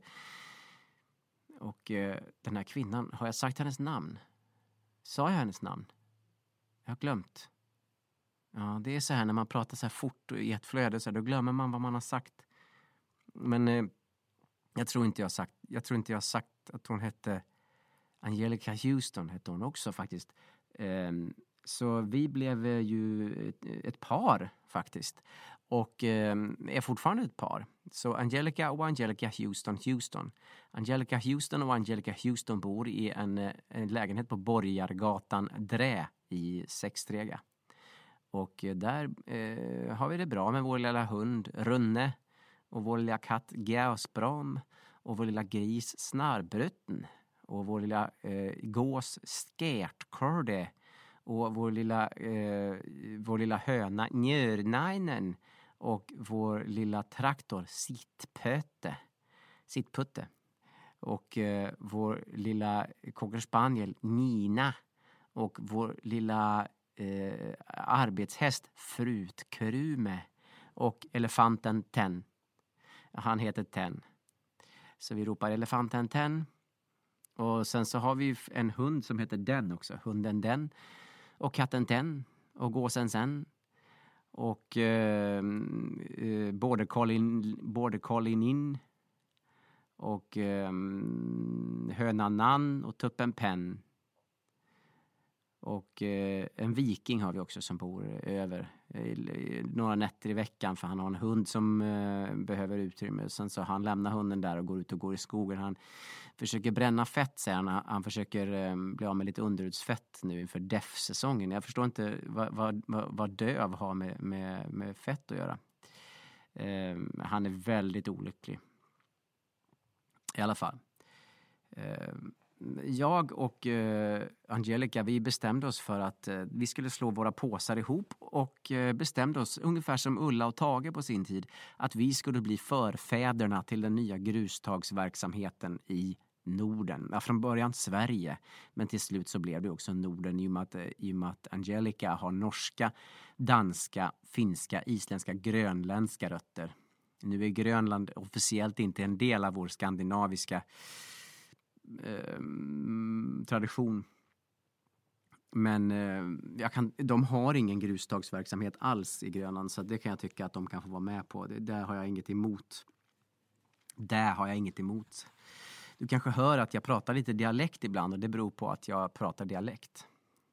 och den här kvinnan, har jag sagt hennes namn? Sa jag hennes namn? Jag har glömt. Ja, det är så här när man pratar så här fort i ett flöde så här, då glömmer man vad man har sagt. Men jag tror inte jag har sagt att hon hette Angelica Houston, hette hon också faktiskt. Så vi blev ju ett par faktiskt. Och är fortfarande ett par. Så Angelica och Angelica Houston. Angelica Houston och Angelica Houston bor i en lägenhet på Borgargatan Drä i Sexstrega. Och där har vi det bra med vår lilla hund Runne och vår lilla katt Gausbram och vår lilla gris Snarbrutten och vår lilla gås Skärtkörde och vår lilla höna Njörnainen och vår lilla traktor Sittputte och vår lilla cockerspaniel Nina och vår lilla arbetshäst Frutkrume och elefanten Ten. Han heter Ten. Så vi ropar elefanten Ten. Och sen så har vi en hund som heter Den också. Hunden Den. Och katten Den. Och gåsen Sen. Och border collien. Och hönan Nan och tuppen Pen. Och en viking har vi också som bor över några nätter i veckan för han har en hund som behöver utrymme. Sen så han lämnar hunden där och går i skogen. Han försöker bränna fett, säger han. Han försöker bli av med lite underudsfett nu inför DEF-säsongen. Jag förstår inte vad döv har med fett att göra. Han är väldigt olycklig. I alla fall. Jag och Angelica, vi bestämde oss för att vi skulle slå våra påsar ihop och bestämde oss, ungefär som Ulla och Tage på sin tid, att vi skulle bli förfäderna till den nya grustagsverksamheten i Norden. Ja, från början Sverige, men till slut så blev det också Norden i och med att Angelica har norska, danska, finska, isländska, grönländska rötter. Nu är Grönland officiellt inte en del av vår skandinaviska tradition. Men de har ingen grustagsverksamhet alls i Grönland, så det kan jag tycka att de kan få vara med på. Där har jag inget emot. Du kanske hör att jag pratar lite dialekt ibland och det beror på att jag pratar dialekt.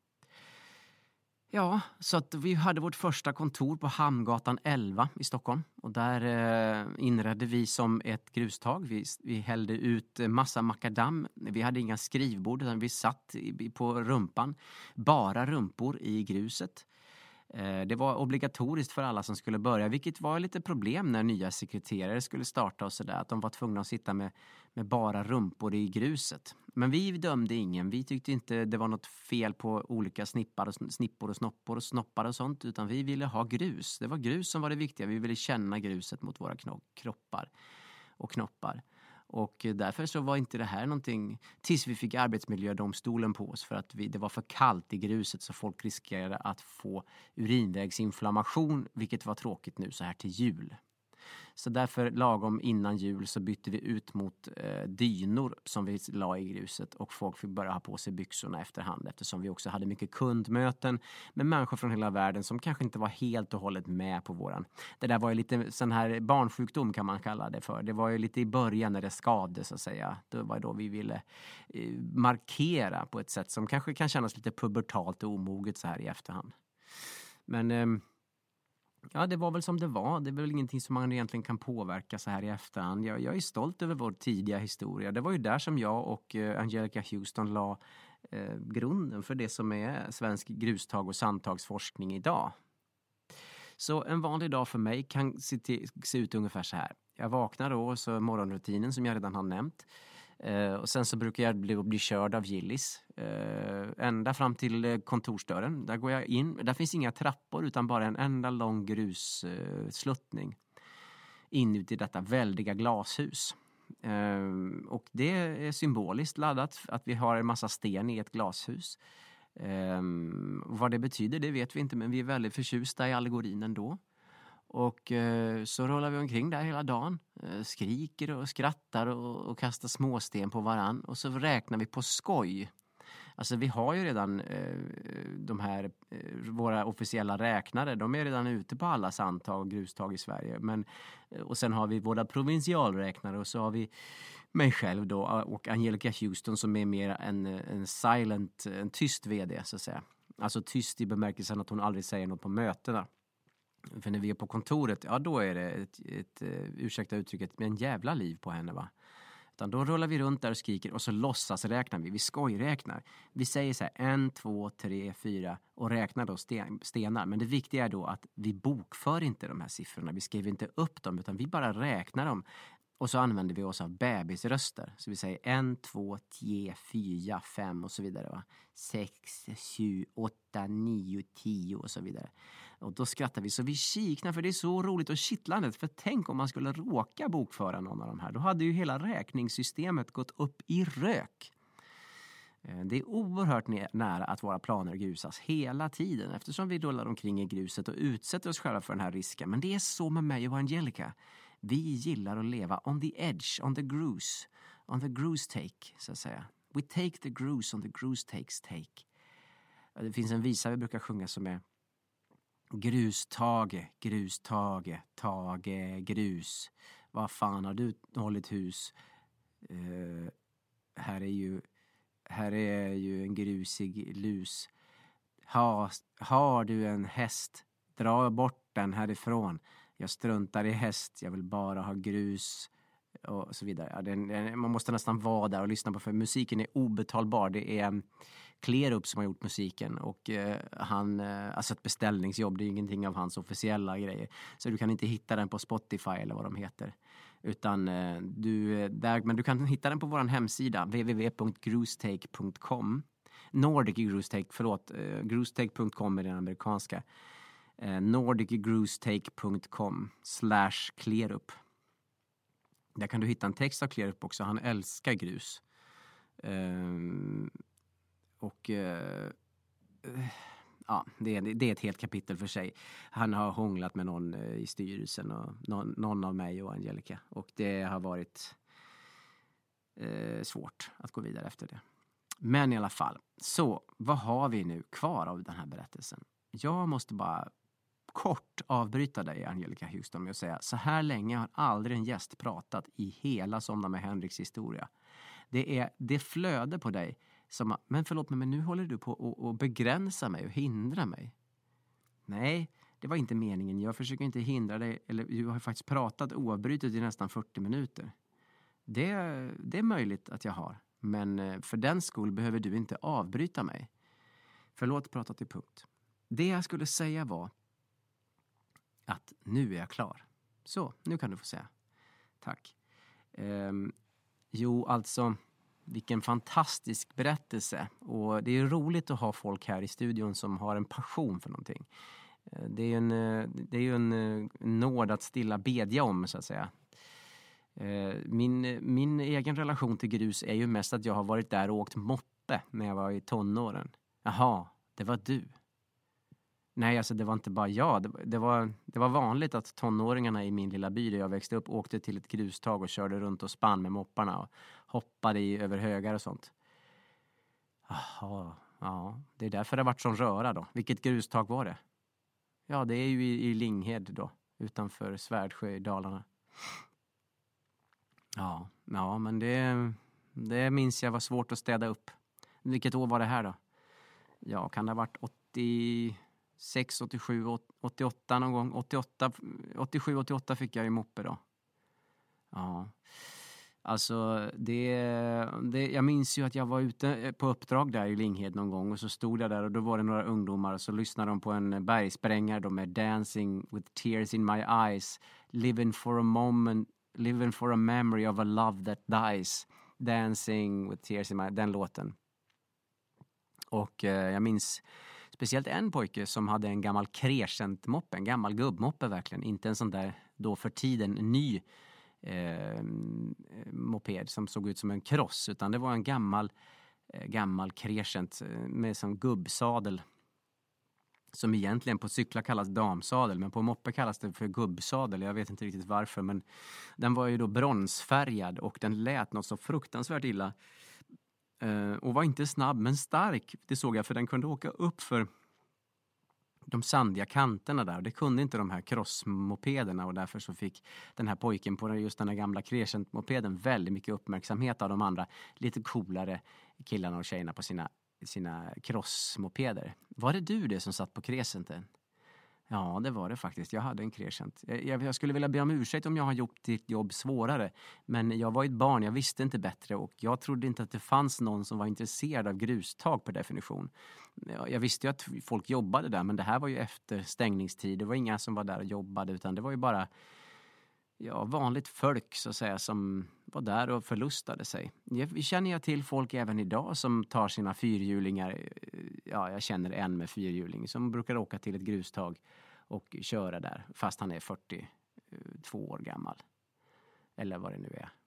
Ja, så att vi hade vårt första kontor på Hamngatan 11 i Stockholm. Och där inredde vi som ett grustag. Vi hällde ut massa makadam. Vi hade inga skrivbord utan vi satt på rumpan. Bara rumpor i gruset. Det var obligatoriskt för alla som skulle börja, vilket var lite problem när nya sekreterare skulle starta och sådär. Att de var tvungna att sitta med bara rumpor i gruset. Men vi dömde ingen. Vi tyckte inte det var något fel på olika snippor och snoppar och sånt. Utan vi ville ha grus. Det var grus som var det viktiga. Vi ville känna gruset mot våra kroppar. och knoppar. Och därför så var inte det här någonting, tills vi fick arbetsmiljödomstolen på oss för att det var för kallt i gruset så folk riskerade att få urinvägsinflammation, vilket var tråkigt nu så här till jul. Så därför lagom innan jul så bytte vi ut mot dynor som vi la i gruset och folk fick börja ha på sig byxorna efterhand eftersom vi också hade mycket kundmöten med människor från hela världen som kanske inte var helt och hållet med på våran. Det där var ju lite sån här barnsjukdom kan man kalla det för. Det var ju lite i början när det skadde så att säga. Det var då vi ville markera på ett sätt som kanske kan kännas lite pubertalt och omoget så här i efterhand. Men ja, det var väl som det var. Det är väl ingenting som man egentligen kan påverka så här i efterhand. Jag är stolt över vår tidiga historia. Det var ju där som jag och Angelica Houston la grunden för det som är svensk grustag- och sandtagsforskning idag. Så en vanlig dag för mig kan se ut ungefär så här. Jag vaknar då, så morgonrutinen som jag redan har nämnt. Och sen så brukar jag bli körd av Gillis ända fram till kontorsdörren. Där går jag in. Där finns inga trappor utan bara en enda lång grussluttning inuti detta väldiga glashus. Och det är symboliskt laddat att vi har en massa sten i ett glashus. Vad det betyder det vet vi inte, men vi är väldigt förtjusta i allegorin ändå. Och så rullar vi omkring där hela dagen, skriker och skrattar och kastar småsten på varann. Och så räknar vi på skoj. Alltså vi har ju redan de här, våra officiella räknare, de är redan ute på alla sandtag och grustag i Sverige. Och sen har vi våra provinsialräknare och så har vi mig själv då och Angelica Houston som är mer en tyst vd så att säga. Alltså tyst i bemärkelsen att hon aldrig säger något på mötena. För när vi är på kontoret, ja då är det ett ursäkta uttrycket, med en jävla liv på henne va. Utan då rullar vi runt där och skriker och så låtsas räknar vi skojräknar. Vi säger så här 1, 2, 3, 4 och räknar då stenar. Men det viktiga är då att vi bokför inte de här siffrorna, vi skriver inte upp dem utan vi bara räknar dem. Och så använder vi oss av bebisröster. Så vi säger 1, 2, 3, 4, 5 och så vidare va. 6, 7, 8, 9, 10 och så vidare. Och då skrattar vi så vi kiknar för det är så roligt och kittlande. För tänk om man skulle råka bokföra någon av de här. Då hade ju hela räkningssystemet gått upp i rök. Det är oerhört nära att våra planer grusas hela tiden. Eftersom vi rullar omkring i gruset och utsätter oss själva för den här risken. Men det är så med mig och Angelica. Vi gillar att leva on the edge, on the gruce take, så att säga. We take the gruce on the gruce takes take. Det finns en visa vi brukar sjunga som är grustage, grustage, tage, grus. Vad fan har du hållit hus? Här är ju en grusig lus. Har du en häst? Dra bort den härifrån. Jag struntar i häst, jag vill bara ha grus och så vidare. Ja, man måste nästan vara där och lyssna på för musiken är obetalbar. Det är Klerup som har gjort musiken och han, alltså ett beställningsjobb, det är ingenting av hans officiella grejer. Så du kan inte hitta den på Spotify eller vad de heter. Utan men du kan hitta den på vår hemsida www.grustake.com. Nordic Grustake, grustake.com är den amerikanska. nordicgrustake.com/Klerup. Där kan du hitta en text av Klerup också. Han älskar grus. Ja, det är ett helt kapitel för sig. Han har hånglat med någon i styrelsen och någon av mig och Angelica. Och det har varit svårt att gå vidare efter det. Men i alla fall. Så, vad har vi nu kvar av den här berättelsen? Jag måste bara kort avbryta dig, Angelica Houston, med att säga så här länge har aldrig en gäst pratat i hela Somna med Henriks historia. Det flöde på dig som, men förlåt mig, men nu håller du på att begränsa mig och hindra mig. Nej, det var inte meningen. Jag försöker inte hindra dig, eller du har faktiskt pratat oavbrutet i nästan 40 minuter. Det är möjligt att jag har, men för den skull behöver du inte avbryta mig. Förlåt, prata till punkt. Det jag skulle säga var att nu är jag klar. Så, nu kan du få säga. Tack. Alltså, vilken fantastisk berättelse. Och det är roligt att ha folk här i studion som har en passion för någonting. Det är ju en nåd att stilla bedja om, så att säga. Min egen relation till grus är ju mest att jag har varit där och åkt moppe när jag var i tonåren. Jaha, det var du. Nej, alltså det var inte bara jag. Det var vanligt att tonåringarna i min lilla by där jag växte upp åkte till ett grustag och körde runt och spann med mopparna och hoppade över högar och sånt. Jaha, ja. Det är därför det har varit sån röra då. Vilket grustag var det? Ja, det är ju i Linghed då, utanför Svärdsjö i Dalarna. Ja, men det minns jag var svårt att städa upp. Vilket år var det här då? Ja, kan det ha varit 86, 87, 88 någon gång. 87, 88 fick jag i moppe då. Ja, alltså jag minns ju att jag var ute på uppdrag där i Linghed någon gång och så stod jag där och då var det några ungdomar och så lyssnade de på en bergsprängare då med Dancing with tears in my eyes, living for a moment, living for a memory of a love that dies, dancing with tears in my, den låten. Och jag minns speciellt en pojke som hade en gammal Crescent-moppe, en gammal gubbmoppe verkligen, inte en sån där då för tiden ny moped som såg ut som en cross, utan det var en gammal Crescent med som gubbsadel som egentligen på cyklar kallas damsadel, men på moppe kallas det för gubbsadel. Jag vet inte riktigt varför, men den var ju då bronsfärgad och den lät något så fruktansvärt illa. Och var inte snabb men stark, det såg jag, för den kunde åka upp för de sandiga kanterna där. Det kunde inte de här crossmopederna och därför så fick den här pojken på just den här gamla Crescent-mopeden väldigt mycket uppmärksamhet av de andra lite coolare killarna och tjejerna på sina crossmopeder. Var det du det som satt på Crescenten? Ja, det var det faktiskt. Jag hade en Crescent. Jag skulle vilja be om ursäkt om jag har gjort ditt jobb svårare. Men jag var ett barn, jag visste inte bättre och jag trodde inte att det fanns någon som var intresserad av grustag per definition. Jag visste ju att folk jobbade där, men det här var ju efter stängningstid. Det var inga som var där och jobbade, utan det var ju bara vanligt folk så att säga som var där och förlustade sig. Vi känner ju till folk även idag som tar sina fyrhjulingar. Ja, jag känner en med fyrhjuling som brukar åka till ett grustag och köra där fast han är 42 år gammal. Eller vad det nu är.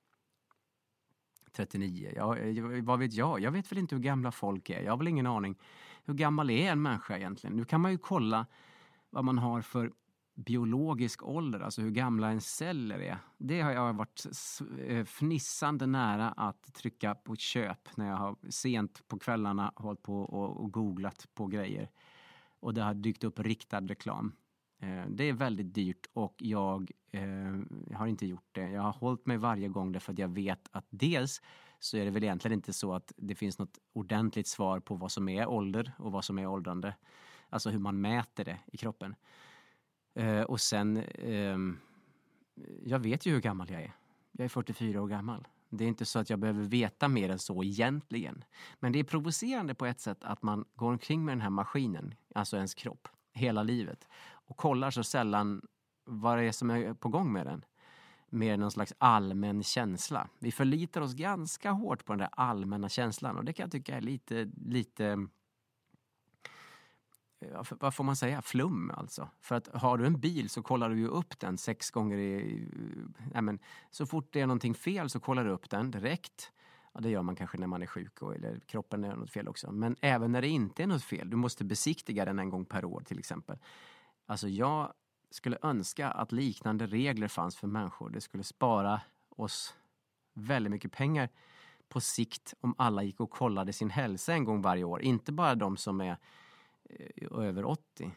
39. Ja, vad vet jag? Jag vet väl inte hur gamla folk är. Jag har väl ingen aning. Hur gammal är en människa egentligen? Nu kan man ju kolla vad man har för biologisk ålder, alltså hur gamla en celler är. Det har jag varit fnissande nära att trycka på köp när jag har sent på kvällarna hållit på och googlat på grejer. Och det har dykt upp riktad reklam. Det är väldigt dyrt och jag har inte gjort det. Jag har hållit mig varje gång därför att jag vet att dels så är det väl egentligen inte så att det finns något ordentligt svar på vad som är ålder och vad som är åldrande. Alltså hur man mäter det i kroppen. Och sen, jag vet ju hur gammal jag är. Jag är 44 år gammal. Det är inte så att jag behöver veta mer än så egentligen. Men det är provocerande på ett sätt att man går omkring med den här maskinen, alltså ens kropp, hela livet. Och kollar så sällan vad det är som är på gång med den. Med någon slags allmän känsla. Vi förlitar oss ganska hårt på den där allmänna känslan. Och det kan jag tycka är lite vad får man säga? Flum alltså. För att har du en bil så kollar du ju upp den 6 gånger så fort det är någonting fel så kollar du upp den direkt. Ja, det gör man kanske när man är sjuk eller kroppen är något fel också. Men även när det inte är något fel. Du måste besiktiga den en gång per år till exempel. Alltså jag skulle önska att liknande regler fanns för människor. Det skulle spara oss väldigt mycket pengar på sikt om alla gick och kollade sin hälsa en gång varje år. Inte bara de som är över 80.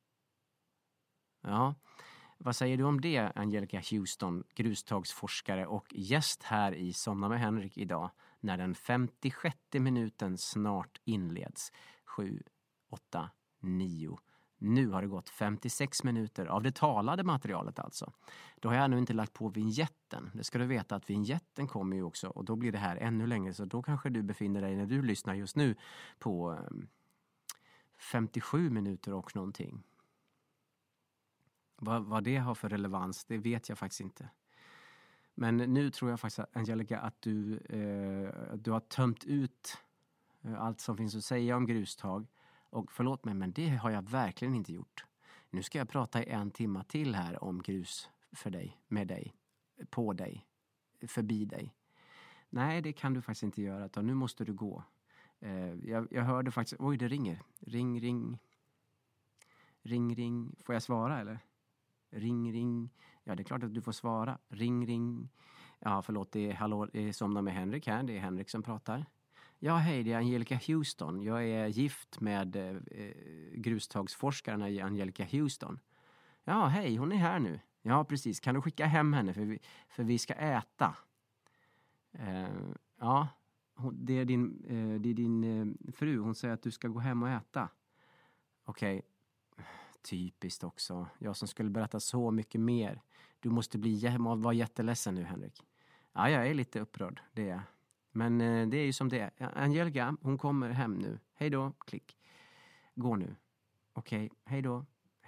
Ja, vad säger du om det, Angelica Houston, grustagsforskare och gäst här i Somna med Henrik idag när den 56 minuten snart inleds. 7, 8, 9. Nu har det gått 56 minuter av det talade materialet alltså. Då har jag nu inte lagt på vignetten. Det ska du veta att vignetten kommer ju också och då blir det här ännu längre. Så då kanske du befinner dig när du lyssnar just nu på 57 minuter och någonting. Vad det har för relevans, det vet jag faktiskt inte. Men nu tror jag faktiskt, Angelica, att du har tömt ut allt som finns att säga om grustag. Och förlåt mig, men det har jag verkligen inte gjort. Nu ska jag prata i 1 timme till här om grus för dig, med dig, på dig, förbi dig. Nej, det kan du faktiskt inte göra, utan nu måste du gå. Jag hörde faktiskt, oj det ringer. Ring. Får jag svara eller? Ring. Ja, det är klart att du får svara. Ring. Ja, förlåt, det är Somna med Henrik här. Det är Henrik som pratar. Ja, hej, det är Angelica Houston. Jag är gift med grustagsforskaren Angelica Houston. Ja, hej, hon är här nu. Ja, precis. Kan du skicka hem henne för vi ska äta? Ja, det är din fru. Hon säger att du ska gå hem och äta. Okej. Typiskt också. Jag som skulle berätta så mycket mer. Du måste vara jätteledsen nu, Henrik. Ja, jag är lite upprörd. Det är jag. Men det är ju som det är. Angelica, hon kommer hem nu. Hej då, klick. Gå nu. Okej, hej då.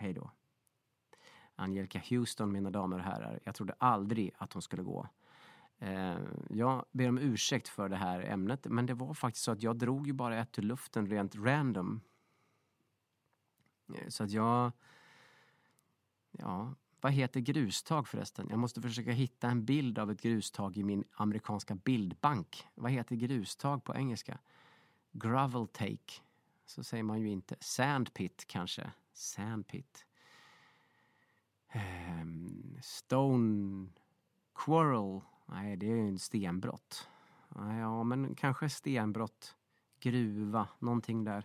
Angelica Houston, mina damer och herrar. Jag trodde aldrig att hon skulle gå. Jag ber om ursäkt för det här ämnet. Men det var faktiskt så att jag drog ju bara ett ur luften rent random. Så att vad heter grustag förresten? Jag måste försöka hitta en bild av ett grustag i min amerikanska bildbank. Vad heter grustag på engelska? Gravel take. Så säger man ju inte. Sandpit kanske. Sandpit. Stone quarrel. Nej, det är ju en stenbrott. Ja, men kanske stenbrott. Gruva. Någonting där.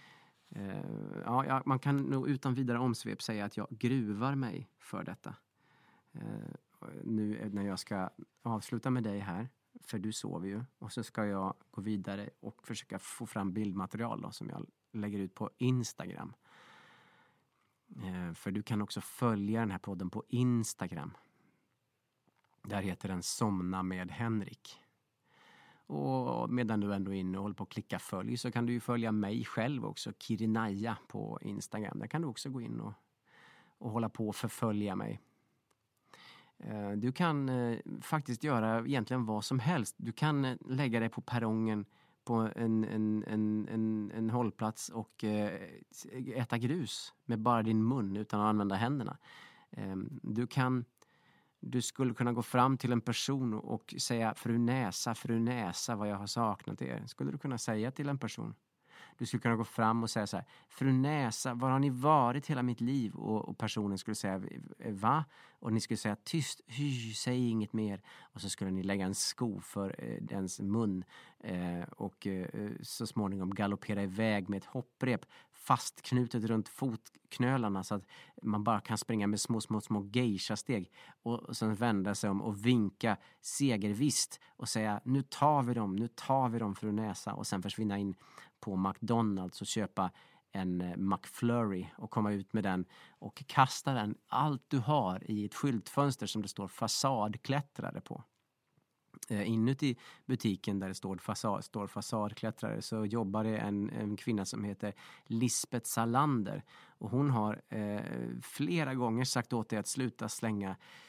Man kan nog utan vidare omsvep säga att jag gruvar mig för detta. Nu när jag ska avsluta med dig här, för du sover ju, och så ska jag gå vidare och försöka få fram bildmaterial då, som jag lägger ut på Instagram. För du kan också följa den här podden på Instagram. Där heter den Somna med Henrik. Och medan du ändå är inne och håller på att klicka följ, så kan du ju följa mig själv också, Kirinaya på Instagram. Där kan du också gå in och hålla på och förfölja mig. Du kan faktiskt göra egentligen vad som helst. Du kan lägga dig på perrongen på en hållplats och äta grus med bara din mun utan att använda händerna. Du skulle kunna gå fram till en person och säga fru näsa, vad jag har saknat er. Skulle du kunna säga till en person. Du skulle kunna gå fram och säga så här: fru näsa, var har ni varit hela mitt liv? Och personen skulle säga va? Och ni skulle säga tyst, säg inget mer. Och så skulle ni lägga en sko för dens mun och så småningom galoppera iväg med ett hopprep fastknutet runt fotknölarna så att man bara kan springa med små geisha-steg och sen vända sig om och vinka segervisst och säga nu tar vi dem fru näsa, och sen försvinna in på McDonalds och köpa en McFlurry och komma ut med den och kasta den allt du har i ett skyltfönster som det står fasadklättrare på. Inuti butiken där det står fasadklättrare så jobbar det en kvinna som heter Lisbeth Salander, och hon har flera gånger sagt åt dig att sluta slänga